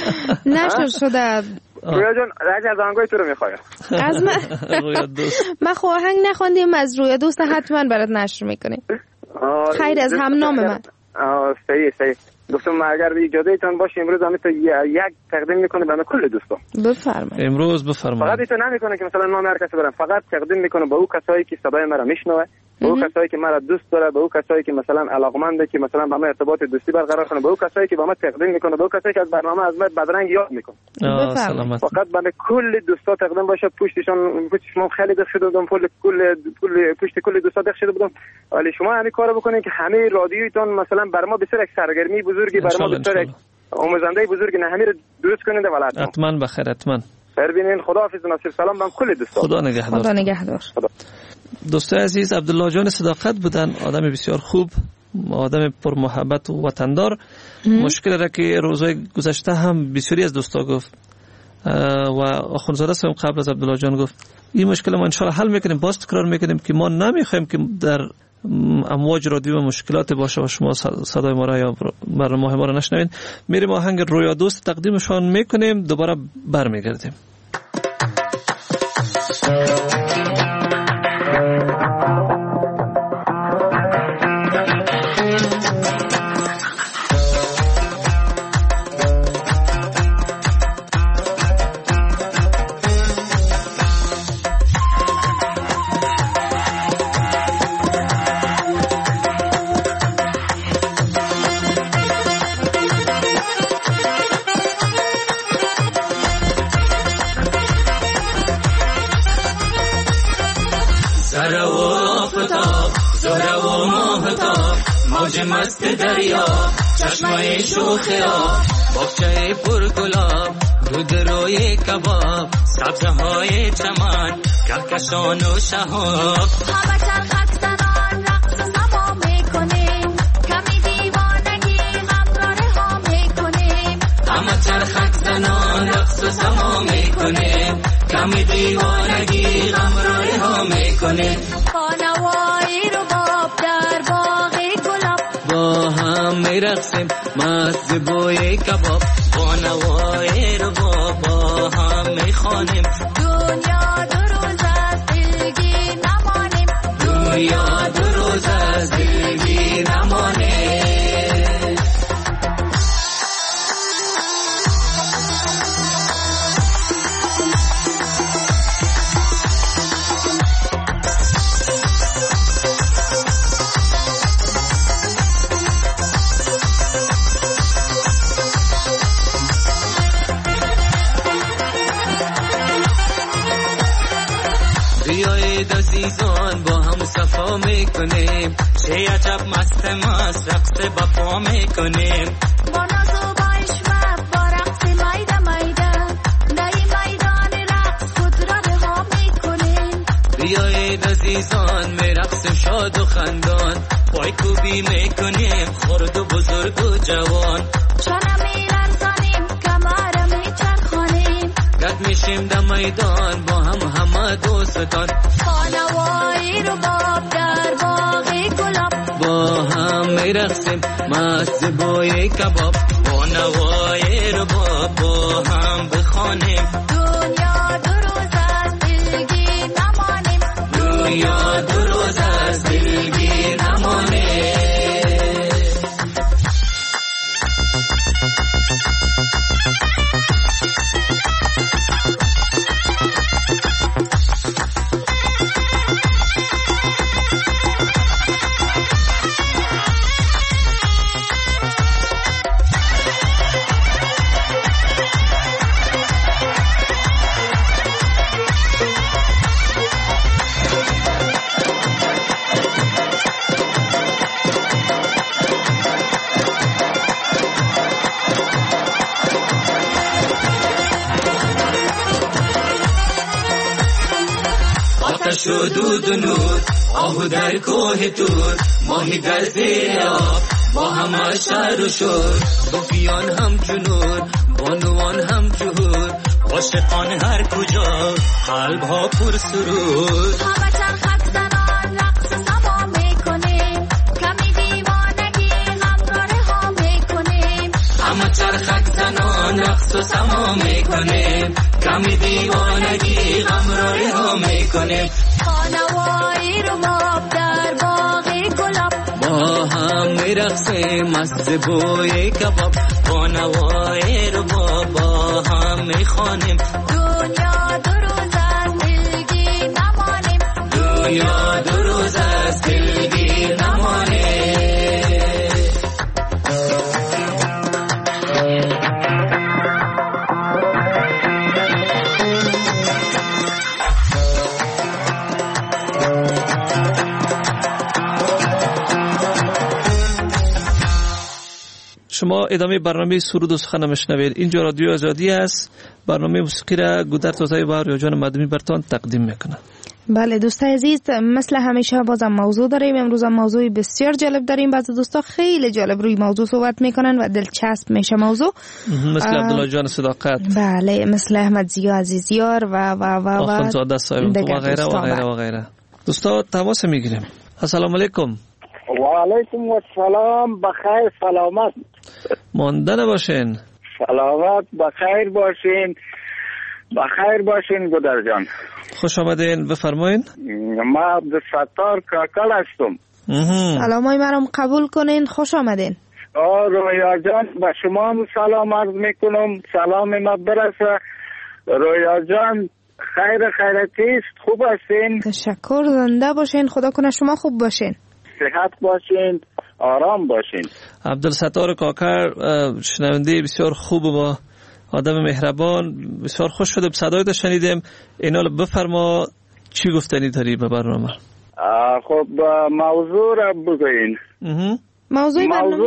رویا جان راجع از آهنگای تو رو میخواد. از رویا دوست. من خو آهنگ نخوندیم، از رویا دوست حتما برات نشر میکنیم. خیر از هم نام من. صحیح. گفتم اگر اجازه ایتان باشه امروز هم تو یک تقدیم میکنه به کل دوستان. بفرمایید. امروز بفرمایید. فقط ایتون نمیکنه که مثلا ما هر کسی برام، فقط تقدیم میکنه به او کسایی که صدای مرا میشنوه، به او کسایی که مرا دوست داره، به او کسایی که مثلا علاقمنده که مثلا با من ارتباط دوستی برقرار کنه، به او کسایی که با من تقدیم میکنه، به او کسایی که از برنامه از من بدرنگ یاد میکنه. سلامت. فقط برای کل دوستا تقدیم باشه. پشتشون خیلی دق شده بودم، پشت کل دوستا دق شده بودم، ولی شما همین کارو بکنید که همه رادیویتون مثلا بر ما بسیار یک سرگرمی بزرگی، بر ما بسیار یک آموزنده بزرگی، نه همین رو درست کنید ولایت. حتما بخیر. حتما ببینین خداحافظ ناصر سلام به کل دوستان. خدا نگهدار. دوستای عزیز، عبدالله جان صداقت بودن، آدم بسیار خوب، آدم پر محبت و وطندار. مشکل را که روزهای گذشته هم بسیاری از دوستا گفت و آخوندزاده صاحب قبل از عبدالله جان گفت این مشکل ما انشاءالله حل میکنیم. باز تکرار میکنیم که ما نمیخوایم که در امواج رادیو مشکلات باشه و شما صدای ما را یا برنامه ما را نشنوین. میریم آهنگ رویا دوست تقدیمشان میکنیم، دوباره برمیگردیم. مست دریا چشمه شوخیا باغچه پرگلاب دود روی کباب سبزه های چمن کهکشان و شهاب همه چرخک زنان رقص سما میکنیم کمی دیوانگی غمراره ها میکنیم همه چرخک زنان رقص سما میکنیم کمی دیوانگی غمراره ها میکنیم خانوایی رو باب در باغ گلاب با هم میرقصیم مست بوی کباب با نوای رو با هم میخوانیم دنیا دو روز از دلگی نمانیم دنیا دو روز از دلگی نمانیم عزیزان با هم صفا میکنیم چه عجب مست رقص بپا میکنیم با ناز و با عشمت با رقص میده در این میدان رقص خود را رها میکنیم بیایید عزیزان میرقصیم شاد و خندان پای کوبی میکنیم خرد و بزرگ و جوان چانه میلرزانیم کمر میچرخانیم گرد میشیم در میدان با هم همه دوستان خانوایی رو باب در باغ گلاب با هم میرقصیم مست بوی کباب با نوای رو با هم بخوانیم دنیا دو روز از دلگی نمانیم دنیا دو روز از دلگی نمانیم شدود و نور آهو در کوه تور ماهی در زیر آب با همه شهر و شور صوفیان هم چنور بانوان هم جهور عاشقان هر کجا قلب ها پر سرور همه چرخک زنان رقص سما میکنیم کمی دیوانگی غمراره ها میکنیم همه چرخک زنان رقص سما میکنیم کمی دیوانگی غمراره ها میکنیم خانوایی رو باب در باغ گلاب با هم میرقصیم مست بوی کباب با نوای رو با هم میخوانیم دنیا دو روز از دلگی نمانیم دنیا دو روز از دلگی نمانیم شما ادامه برنامه سرود و سخن میشنوید. اینجا رادیو آزادی است. برنامه موسیقی را گودرز اوزایی و ریاجان مدنی برتان تقدیم میکنه. بله دوستان عزیز، مثل همیشه بازم موضوع داریم. امروز هم موضوع بسیار جالب داریم. بعضی دوستا خیلی جالب روی موضوع صحبت میکنن و دلچسب میشه موضوع، مثل عبدالله جان صداقت، بله، مثل احمد زیا عزیزیار و آخوندزاده صاحب و غیره و غیره و غیره. دوستا تماس میگیریم. السلام علیکم. و علیکم السلام. بخیر سلامت مانده باشین. سلامت بخیر باشین. بخیر باشین گودر جان. خوش آمدین. بفرمایین. ما عبدالستار کاکل هستم. سلامای مرام قبول کنین. خوش آمدین. رویا جان به شما هم سلام عرض میکنم. سلام ما برسه. رویا جان خیرتیست؟ خوب هستین؟ تشکر. زنده باشین. خدا کنه شما خوب باشین. صحت باشین. آرام باشین. عبدالستار کاکر شنونده بسیار خوب و آدم مهربان. بسیار خوش شده صدایت شنیدیم. اینا بفرما چی گفتنی داری به برنامه؟ خب موضوع را بگوین. موضوع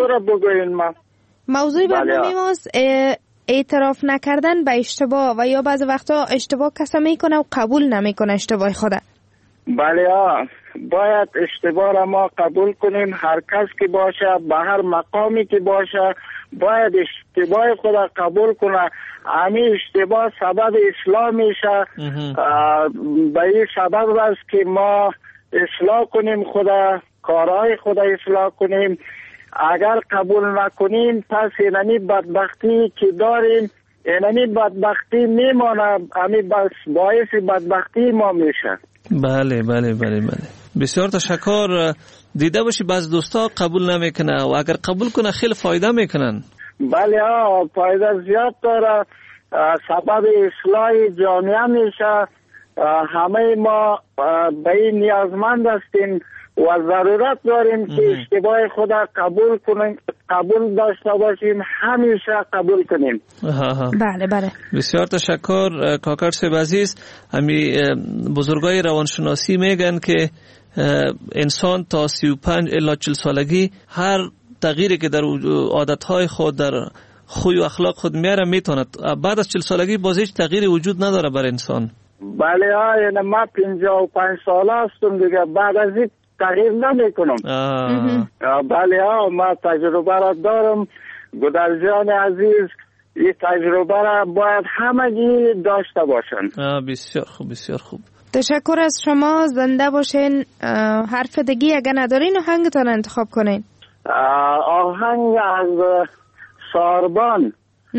برنامه ماست اعتراف نکردن به اشتباه و یا بعضی وقتا اشتباه کسی میکنه و قبول نمیکنه اشتباه خدا. بله باید اشتباه را ما قبول کنیم. هر کس که باشه به هر مقامی که باشه باید اشتباه خدا قبول کنه. همین اشتباه سبب اصلاح میشه. به این سبب است که ما اصلاح کنیم خدا، کارهای خدا اصلاح کنیم. اگر قبول نکنیم پس اینمی بدبختی که داریم اینمی بدبختی میمانه. همین باعث بدبختی ما میشه. بله بله بله بله. بسیار تشکر. دیده باشی بعض دوستا قبول نمیکنه و اگر قبول کنه خیلی فایده میکنن. بله فایده زیاد داره. سبب اصلاح جامعه میشه. همه ما به این نیازمند هستیم و ضرورت داریم که اشتباه خدا قبول کنیم، قبول داشته باشیم، همیشه قبول کنیم. بله بله. بسیار تشکر کاکر صاحب عزیز. همی بزرگای روانشناسی میگن که انسان تا 35 الی 40 سالگی هر تغییری که در عادتهای خود، در خوی و اخلاق خود میاره میتوند. بعد از 40 سالگی باز هیچ تغییری وجود نداره بر انسان. بله یعنی ما 55 ساله هستم دیگه، بعد از این تغییر نمی کنم. بله ما تجربه را دارم. گودر جان عزیز این تجربه را باید همگی داشته باشن. بسیار خوب بسیار خوب. تشکر از شما. زنده باشین. حرف دیگه اگه ندارین آهنگتان انتخاب کنین. آهنگ از ساربان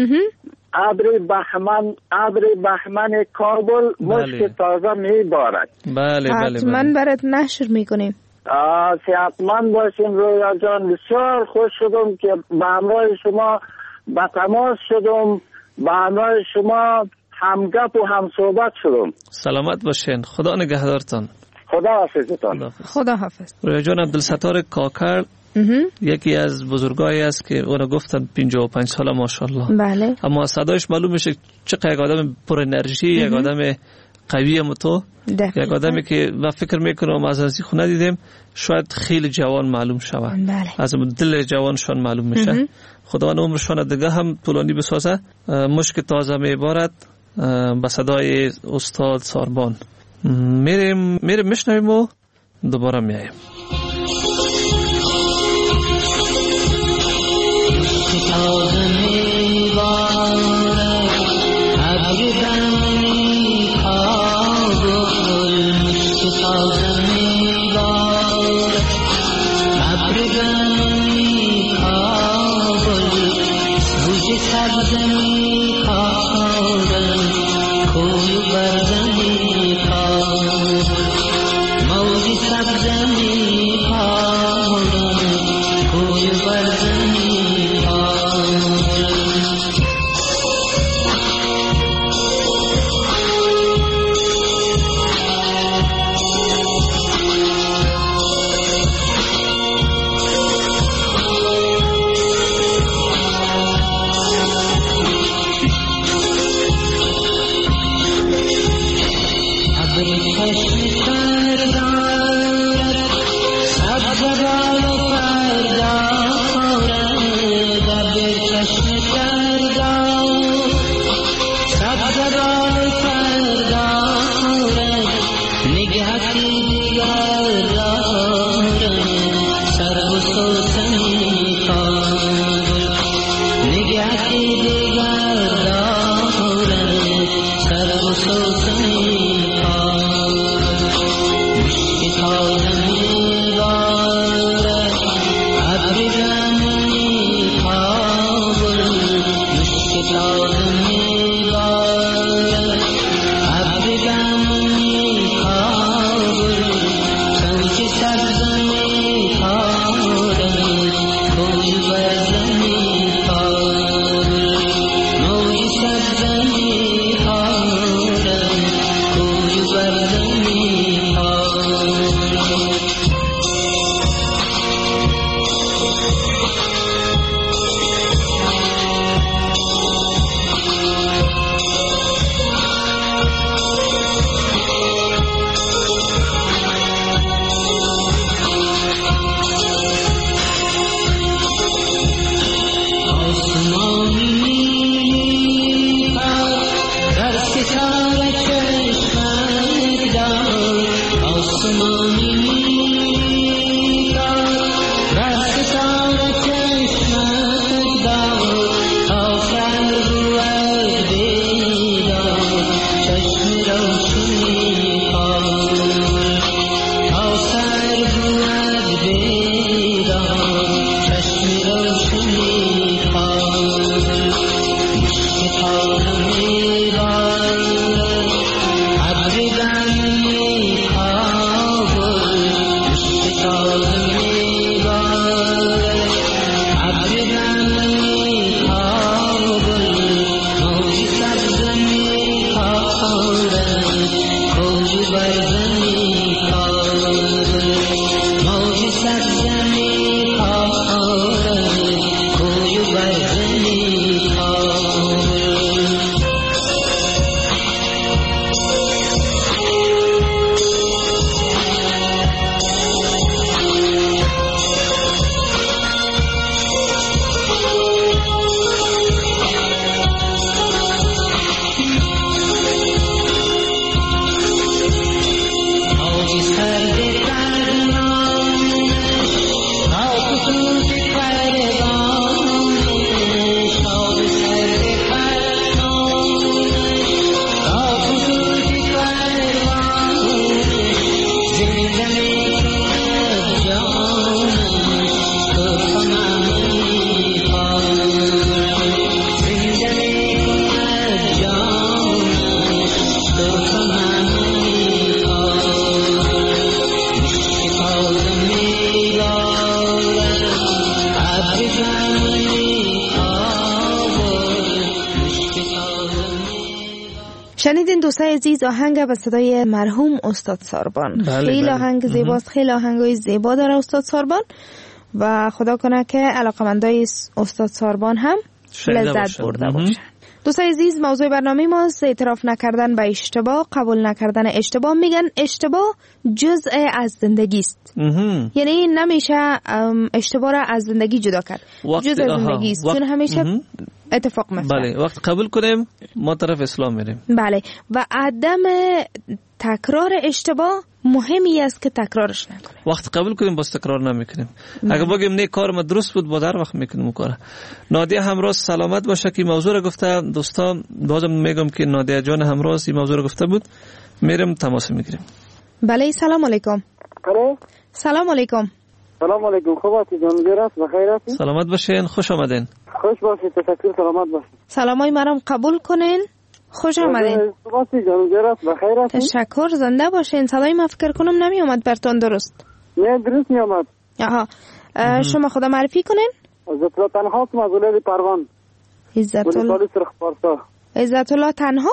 ابر بهمن کابل مشک تازه میبارد. بله بله. حتما برات نشر میکنیم. صحتمند باشین رویا جان. بسیار خوش شدم که به همراه شما به تماس شدم، به همراه شما همگپ و همصحبت شدم. سلامت باشین. خدا نگهدارتان. خدا حافظتان. خدا حافظ. رویا جان عبدالستار کاکر یکی از بزرگایی است که اونا گفتن 55 ساله ماشاءالله. بله. اما صدایش معلوم میشه چقدر یک آدم پر انرژی، یک آدم قوی متو، یک آدمی که و فکر میکنم از این خونه دیدیم شاید خیلی جوان معلوم شود. بله. از دل جوانشان معلوم میشه. خداوند عمرشان دیگه هم طولانی بسازه. مشک تازه میبارد به صدای استاد ساربان. میریم میشنویم و دوباره میایم. تازه میبارد ابر بهمن کابل، تازه میبارد ابر بهمن کابل، بوی سبز میکارد کوی برد میکارد، موج سبز میکارد شنیدین دوستای عزیز آهنگ به صدای مرحوم استاد ساربان. خیلی آهنگ زیباست، خیلی آهنگای زیبا داره استاد ساربان و خدا کنه که علاقمندای استاد ساربان هم لذت برده باشن. دوستای عزیز موضوع برنامه ما اعتراف نکردن به اشتباه، قبول نکردن اشتباه. میگن اشتباه جزء از زندگی است، یعنی نمیشه اشتباه را از زندگی جدا کرد، جزء از زندگی است، چون همیشه اتفاق میفته. بله، وقت قبول کنیم ما طرف اسلام میریم. بله، و عدم تکرار اشتباه مهمی است که تکرارش نکنیم. وقت قبول کنیم باز تکرار نمیکنیم. اگه بگیم نه کار ما درست بود باز هر وقت میکنیم کار. نادیه همراز سلامت باشه که موضوع رو گفته. دوستان بازم میگم که نادیه جان همراز این موضوع رو گفته بود، میرم تماس میگیریم. بله، سلام علیکم. سلام علیکم. سلام علیکم. خوب هستی جان؟ زیرا بخیر هستی؟ سلامت باشین، خوش آمدین. خوش باشید، تشکر، سلامت باشید. سلامای مرام قبول کنین. خوش آمدین. باشید جان، زیرا بخیر هستی؟ تشکر، زنده باشین. صدای ما فکر کنم نمی اومد براتون درست. نه درست می اومد. آها. شما خدا معرفی کنین. عزت الله تنها از ولایت پروان. عزت الله تنها؟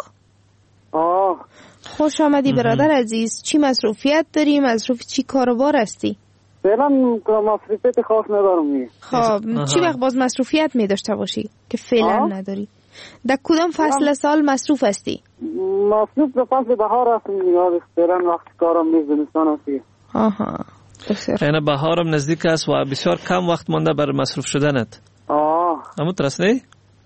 خوش آمدی برادر عزیز. چی مصروفیت داری؟ مصروف چی کاروبار هستی؟ فعلا مصروفیت خاص ندارم. خب چی وقت باز مصروفیت می داشته باشی که فعلا نداری؟ در کدام فصل سال مصروف هستی؟ مصروف به فصل بهار هستم. فعلا وقت کارم نیست، زمستان هستی. آها، یعنی بهارم نزدیک است و بسیار کم وقت مانده برای مصروف شدنت. اما ترسنی؟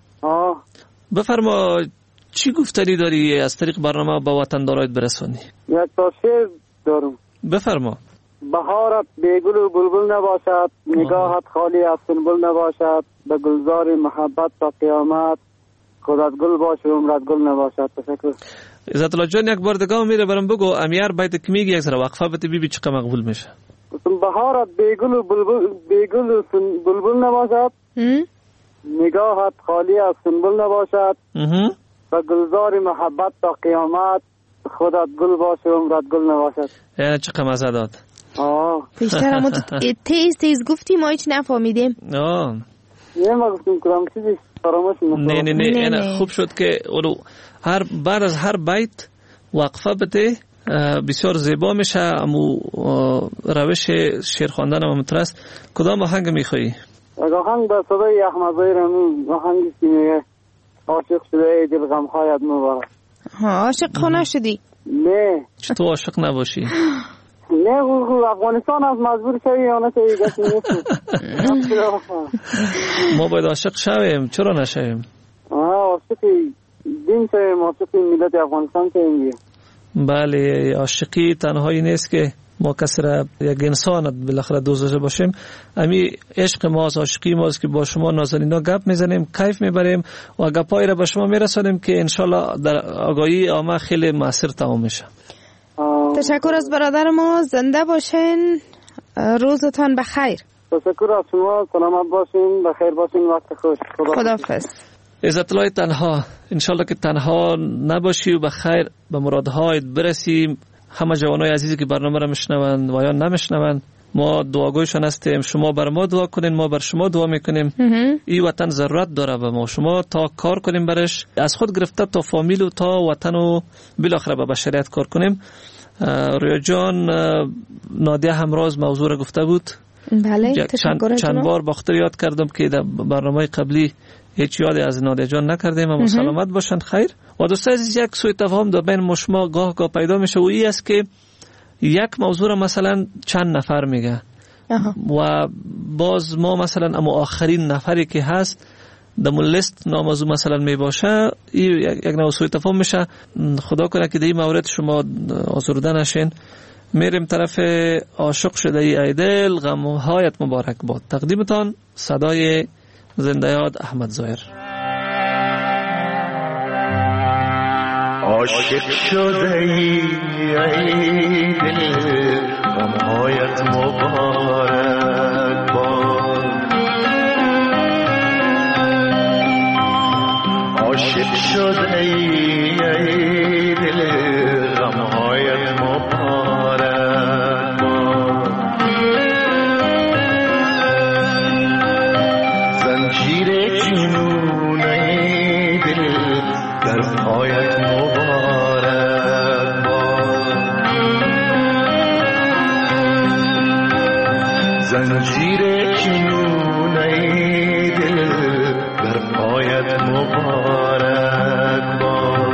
بفرما چی گفتنی داری از طریق برنامه با وطندارایت برسونی؟ یک تا شعر دارم. بفرما. بهارت بیگل و بلبل نباشد، نگاهت خالی از سنبل نباشد، به گلزار محبت تا قیامت، خودت گل باشه و عمرت گل نباشد. تشکر. عزت الله جان یک بار دیگه میره برام بگو امیار بیت که میگی یک ذره وقفه بده ببین چقدر مقبول میشه. بهارت بیگل و بلبل نباشد، نگاهت خالی از سنبل نباشد و گلزار محبت تا قیامت، خودت گل باشه و عمرت گل نباشد. یعنی چه مزه داد. بیشتر اما تیز گفتی ما هیچ نفهمیدیم. یه ما گفتیم کدام چیزی فراموش نکنم. نه خوب شد که هر بعد از هر بیت وقفه بده، بسیار زیبا میشه. امو روش شعر خواندن هم مترست. کدام آهنگ میخوایی؟ آهنگ به صدای احمد ظاهر، آهنگی که میگه عاشق شده دل غمهایت مبارک. عاشق خونه شدی؟ نه. چطور عاشق نباشی؟ نه افغانستان از مجبور شوی یا نه شوی؟ ما باید عاشق شویم، چرا نشویم؟ عاشق دین شویم، عاشق ملت افغانستان شویم. بله، عاشقی تنهایی نیست که ما کسی را یک انسان بالاخره دوست باشیم. امی عشق ماست، عاشقی ماست که با شما نازنینا گپ میزنیم، کیف میبریم و گپایی را به شما میرسانیم که انشالله در آگاهی عامه خیلی مؤثر تمام میشه. تشکر از برادر ما، زنده باشین، روزتان بخیر. تشکر از شما، سلامت باشین، بخیر باشین، وقت خوش. خداحافظ. عزت الله تنها، انشالله که تنها نباشی و بخیر به مرادهایت برسی. همه جوانای عزیزی که برنامه را میشنوند و یا نمیشنوند، ما دعاگویشان هستیم. شما بر ما دعا کنین، ما بر شما دعا میکنیم. این وطن ضرورت داره به ما، شما تا کار کنیم برش، از خود گرفته تا فامیل و تا وطن و بالاخره به بشریت کار کنیم. رویا جان، نادیه همراز موضوع را گفته بود. بله، چند بار با خاطر یاد کردم که در برنامه قبلی هیچ یادی از نادیه جان نکردیم. اما سلامت باشند، خیر. و دوستان عزیز، یک سوء تفاهم در بین شما گاه پیدا میشه و این است که یک موضوع را مثلا چند نفر میگه و باز ما مثلا اما آخرین نفری که هست در لیست نام از او مثلا میباشه، یک نوع سوء تفاهم میشه. خدا کنه که در این مورد شما آزرده نشین. میریم طرف عاشق شده ای دل غمهایت مبارک باد. تقدیمتان صدای زنده یاد احمد ظاهر. عاشق شده ای دل غمهایت مبارک باد. عاشق شده ای دل غمهایت مبارک باد. زنجیر جنون ای دل در پایت مبارک باد. زنجیر جنون ای دل در پایت مبارک باد.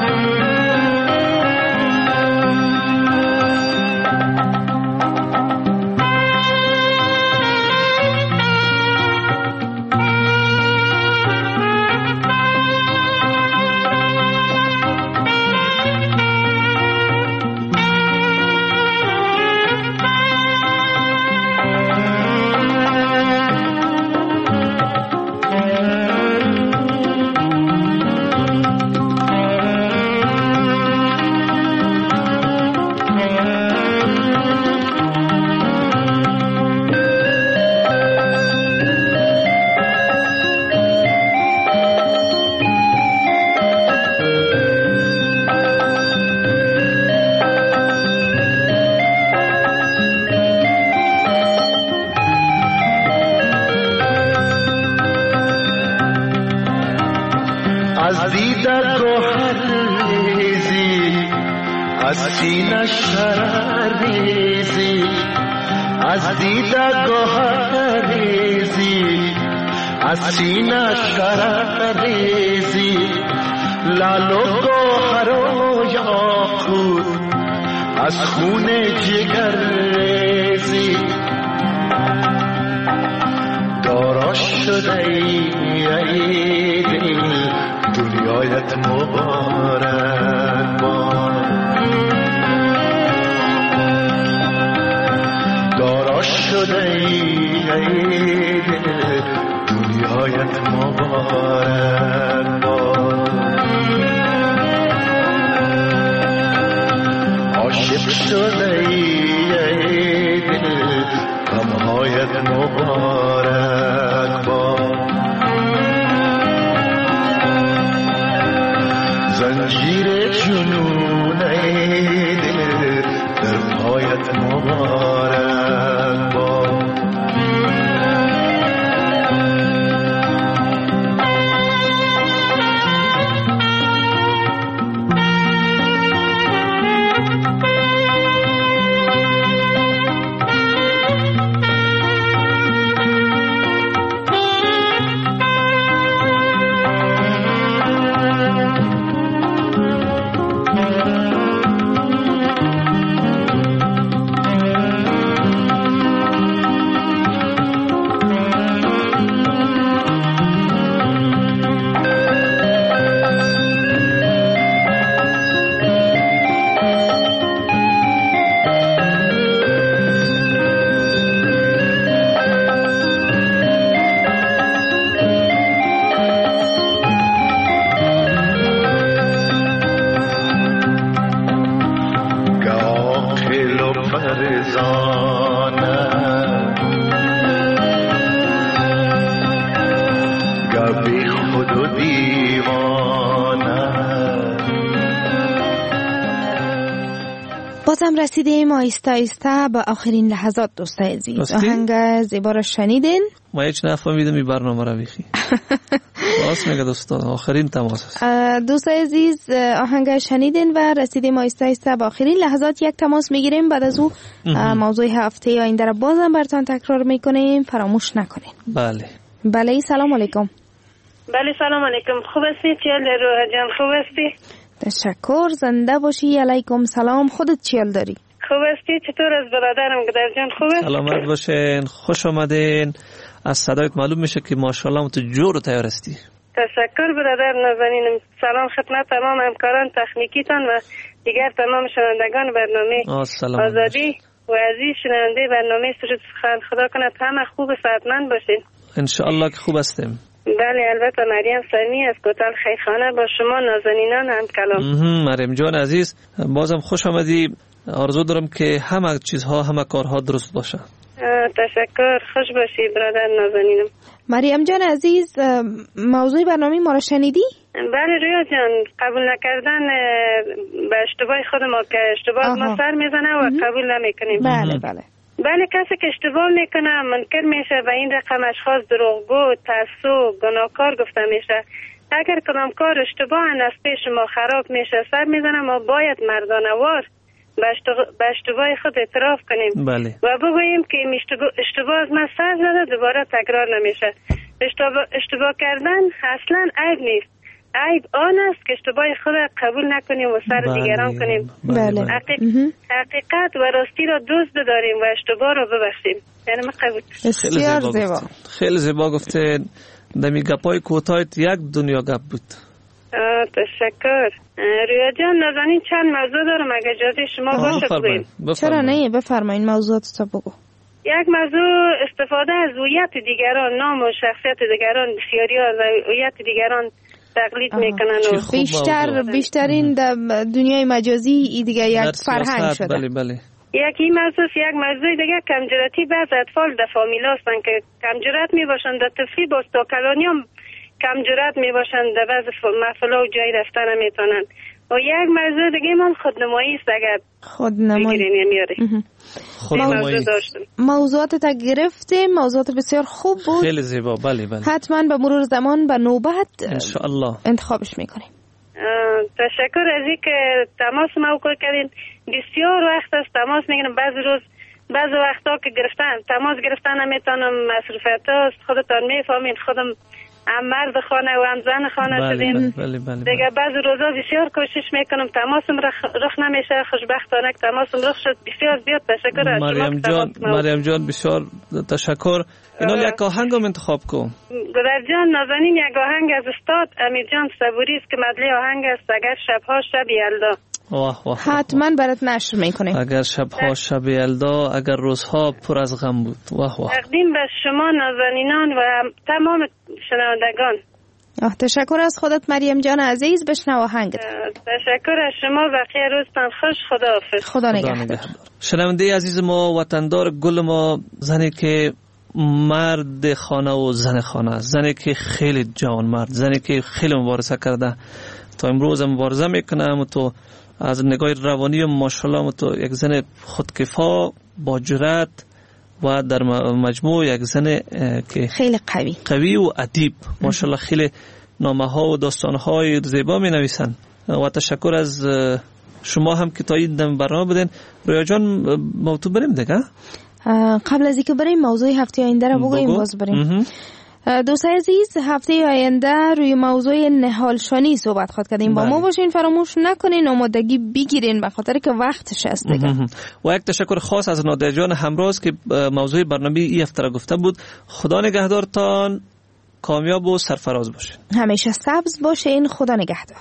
از دیده گوهر ریزی، از سینه شرر ریزی، از دیده گوهر ریزی، از سینه شرر ریزی، لال و گوهر و یاقوت از خون جگر ریزی. دارا شده ای دل دنیایت مبارک باد. دارا شده ای دل دنیایت مبارک باد. عاشق شده ای دل غمهایت مبارک باد. زنجیر جنون ای دل در پایت مبارک باد. بازم رسیدیم آیسته آیسته به آخرین لحظات دوستای عزیز. آهنگ زیبا را شنیدین؟ ما هیچ نفهمیدم این برنامه را بیخی. راست میگه دوستان، آخرین تماس است. دوستای عزیز آهنگ شنیدین و رسیدیم آیسته آیسته به آخرین لحظات. یک تماس میگیریم، بعد از او موضوع هفته آینده را بازم براتون تکرار میکنیم، فراموش نکنین. بله سلام علیکم. بله سلام علیکم. خوب هستی؟ چیال روح جان خوب هستی؟ تشکر، زنده باشی. علیکم سلام. خودت چیال داری؟ خوب هستی؟ چطور از برادرم گدر جان خوبه؟ سلامت باشین، خوش آمدین. از صدایت معلوم میشه که ماشاءالله تو جور و تیار هستی. تشکر برادر نازنینم. سلام خدمت تمام همکاران تکنیکیتان و دیگر تمام شنوندگان برنامه آزادی و عزیز شنونده برنامه سرود سخن. خدا کنه همه خوب و صحتمند باشین. ان شاء الله که خوب هستیم. بله البته مریم سمی از کوتل خیخانه با شما نازنینان هم کلام. مریم جان عزیز بازم خوش آمدی. آرزو دارم که همه چیزها همه کارها درست باشه. تشکر، خوش باشی برادر نازنینم. مریم جان عزیز موضوع برنامه ما را شنیدی؟ بله رویا جان، قبول نکردن به اشتباه خود ما که اشتباه ما سر میزنه و قبول نمیکنیم. بله کسی که اشتباه میکنه منکر میشه و این رقم اشخاص دروغگو، تعصب، گناهکار گفته میشه. اگر کدام کار اشتباه از پیش ما خراب میشه سر میزنه، ما باید مردانه‌وار به اشتباه خود اعتراف کنیم و بگوییم که اشتباه از من سر زده، دوباره تکرار نمیشه. اشتباه کردن اصلا عیب نیست. عیب آن است که اشتباه خود قبول نکنیم و سر دیگران کنیم. حقیقت و راستی را دوست بداریم و اشتباه را ببخشیم. یعنی ما قبول. بسیار زیبا. خیلی زیبا گفته. دمی گپای کوتاهت یک دنیا گپ بود. تشکر. رویا جان نازنین چند موضوع دارم اگه اجازه شما باشه بگویم. چرا نه، بفرمایید موضوعات تا بگو. یک موضوع استفاده از هویت دیگران، نام و شخصیت دیگران، بسیاری‌ها و هویت دیگران تقلید میکنن و بیشترین در دنیای مجازی دیگه یک فرهنگ شده. بله. یک موضوع دیگه کمجراتی بعض اطفال در فامیل هستن که کمجرات میباشن، در طفلی با استاکلانی هم کمجرات میباشن، در بعض محفلا و جایی رفتن نمیتونن. و یک موضوع دیگه من خودنمایی است. اگر خودنمایی موضوعات تا گرفتیم، موضوعات بسیار خوب بود، خیلی زیبا. بله حتما به مرور زمان به نوبت انشاءالله انتخابش میکنیم. تشکر از اینکه تماس موکول کردین. بسیار وقت است تماس میگیرم، بعض وقتا که تماس گرفتن نمیتونم، مصروفیت است، خودتان میفهمین. خودم هم مرد خانه و هم زن خانه شدیم. دیگه بعض روزا بسیار کوشش میکنم تماسم رخ نمیشه، خوشبختانه تماسم رخ شد. بسیار زیاد تشکر از شما. مریم جان بسیار تشکر. اینا یک آهنگ هم انتخاب کن. گدر جان نازنین یک آهنگ از استاد امیر جان صبوری است که مدلی آهنگ است اگر شبها شب یلدا. حتما برات نشر میکنیم. اگر شبها شب یلدا، اگر روزها پر از غم بود. تقدیم به شما نازنینان و تمام شنوندگان. تشکر از خودت مریم جان عزیز. بشنو آهنگت. تشکر از شما، بقیه روزتان خوش. خداحافظ. خدا نگهدار. شنونده عزیز ما، وطندار گل ما، زنی که مرد خانه و زن خانه است، زنی که خیلی جوان مرد، زنی که خیلی مبارزه کرده، تا امروز مبارزه میکنه. تو از نگاه روانی ماشاءالله تو یک زن خودکفا با جرأت و در مجموع یک زن که خیلی قوی و ادیب ماشاءالله خیلی نامه ها و داستان های زیبا می نویسن. و تشکر از شما هم که تا این برنامه بدین. رویا جان موضوع بریم دیگه. قبل از اینکه بریم موضوع هفته آینده رو بگوییم باز بریم. دوستان عزیز هفته آینده روی موضوع نهالشانی صحبت خواهد کردیم. با ما باشین، فراموش نکنین، آمادگی بگیرین به خاطر که وقتش است دیگه. و یک تشکر خاص از نادر جان همراز که موضوع برنامه این هفته را گفته بود. خدا نگهدارتان، کامیاب و سرفراز باشین، همیشه سبز باشین. خدا نگهدار.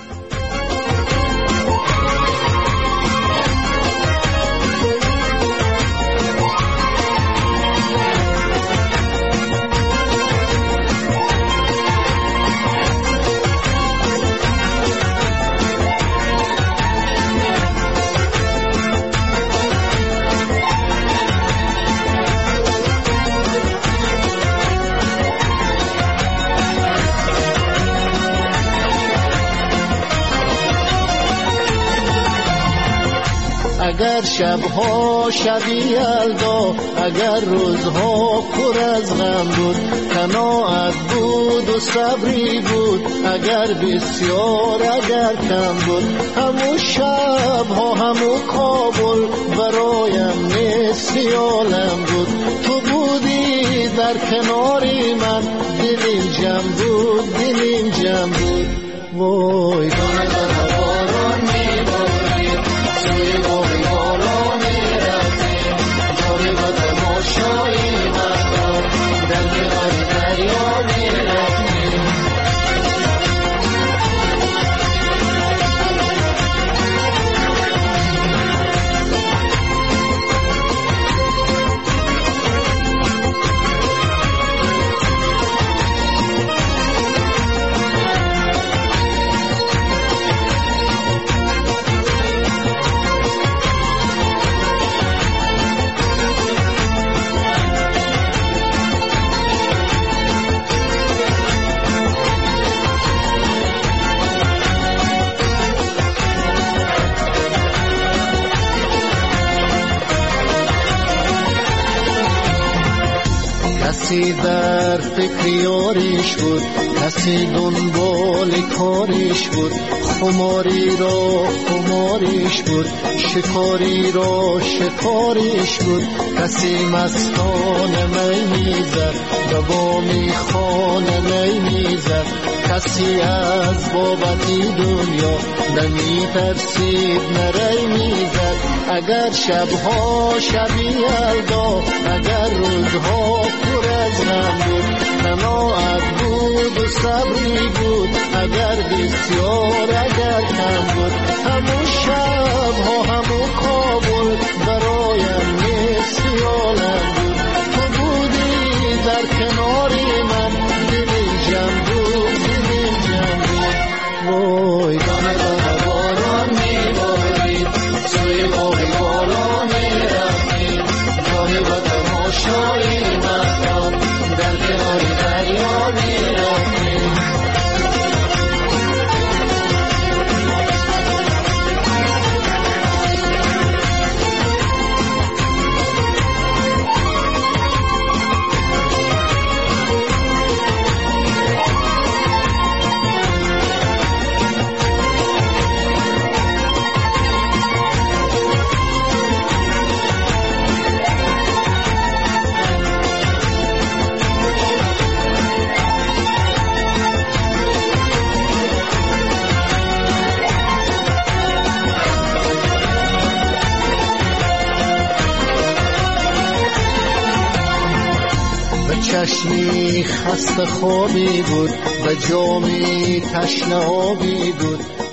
اگر شبها شبی یلدا، اگر روزها پر از غم بود، قناعت بود و صبری بود، اگر بسیار اگر کم بود، همون شبها همون کابل برایم نصف عالم بود. تو بودی در کناری من، دلیم جمع بود، دلیم جمع بود. وای دانه دانه باران میبارید، سوی باقی بالا میرفتیم، جاری و تماشایی مردم در کنار دریا میرفتیم. کسی در فکر یاریش بود، کسی دنبال کاریش بود، خماری را خماریش بود، شکاری را شکاریش بود. کسی مستان می میزد، دوامی خانه می میزد، کسی از بابتی دنیا نمی ترسید نری میزد. اگر شبها شبی یلدا، اگر روزها پر از غم بود، قناعت بود و صبری بود، اگر بسیار اگر کم بود، همون شبها همون کابل برایم نصف عالم بود. تو بودی در کناری من، دلیم جمع بود، دلیم جمع بود. وای دانه دانه باران میبارید، سوی باقی بالا میرفتیم، جایی و تماشایی مردم در کنار دریا میرفتیم. چشمی خسته خوابی بود، به جامی تشنه آبی بود،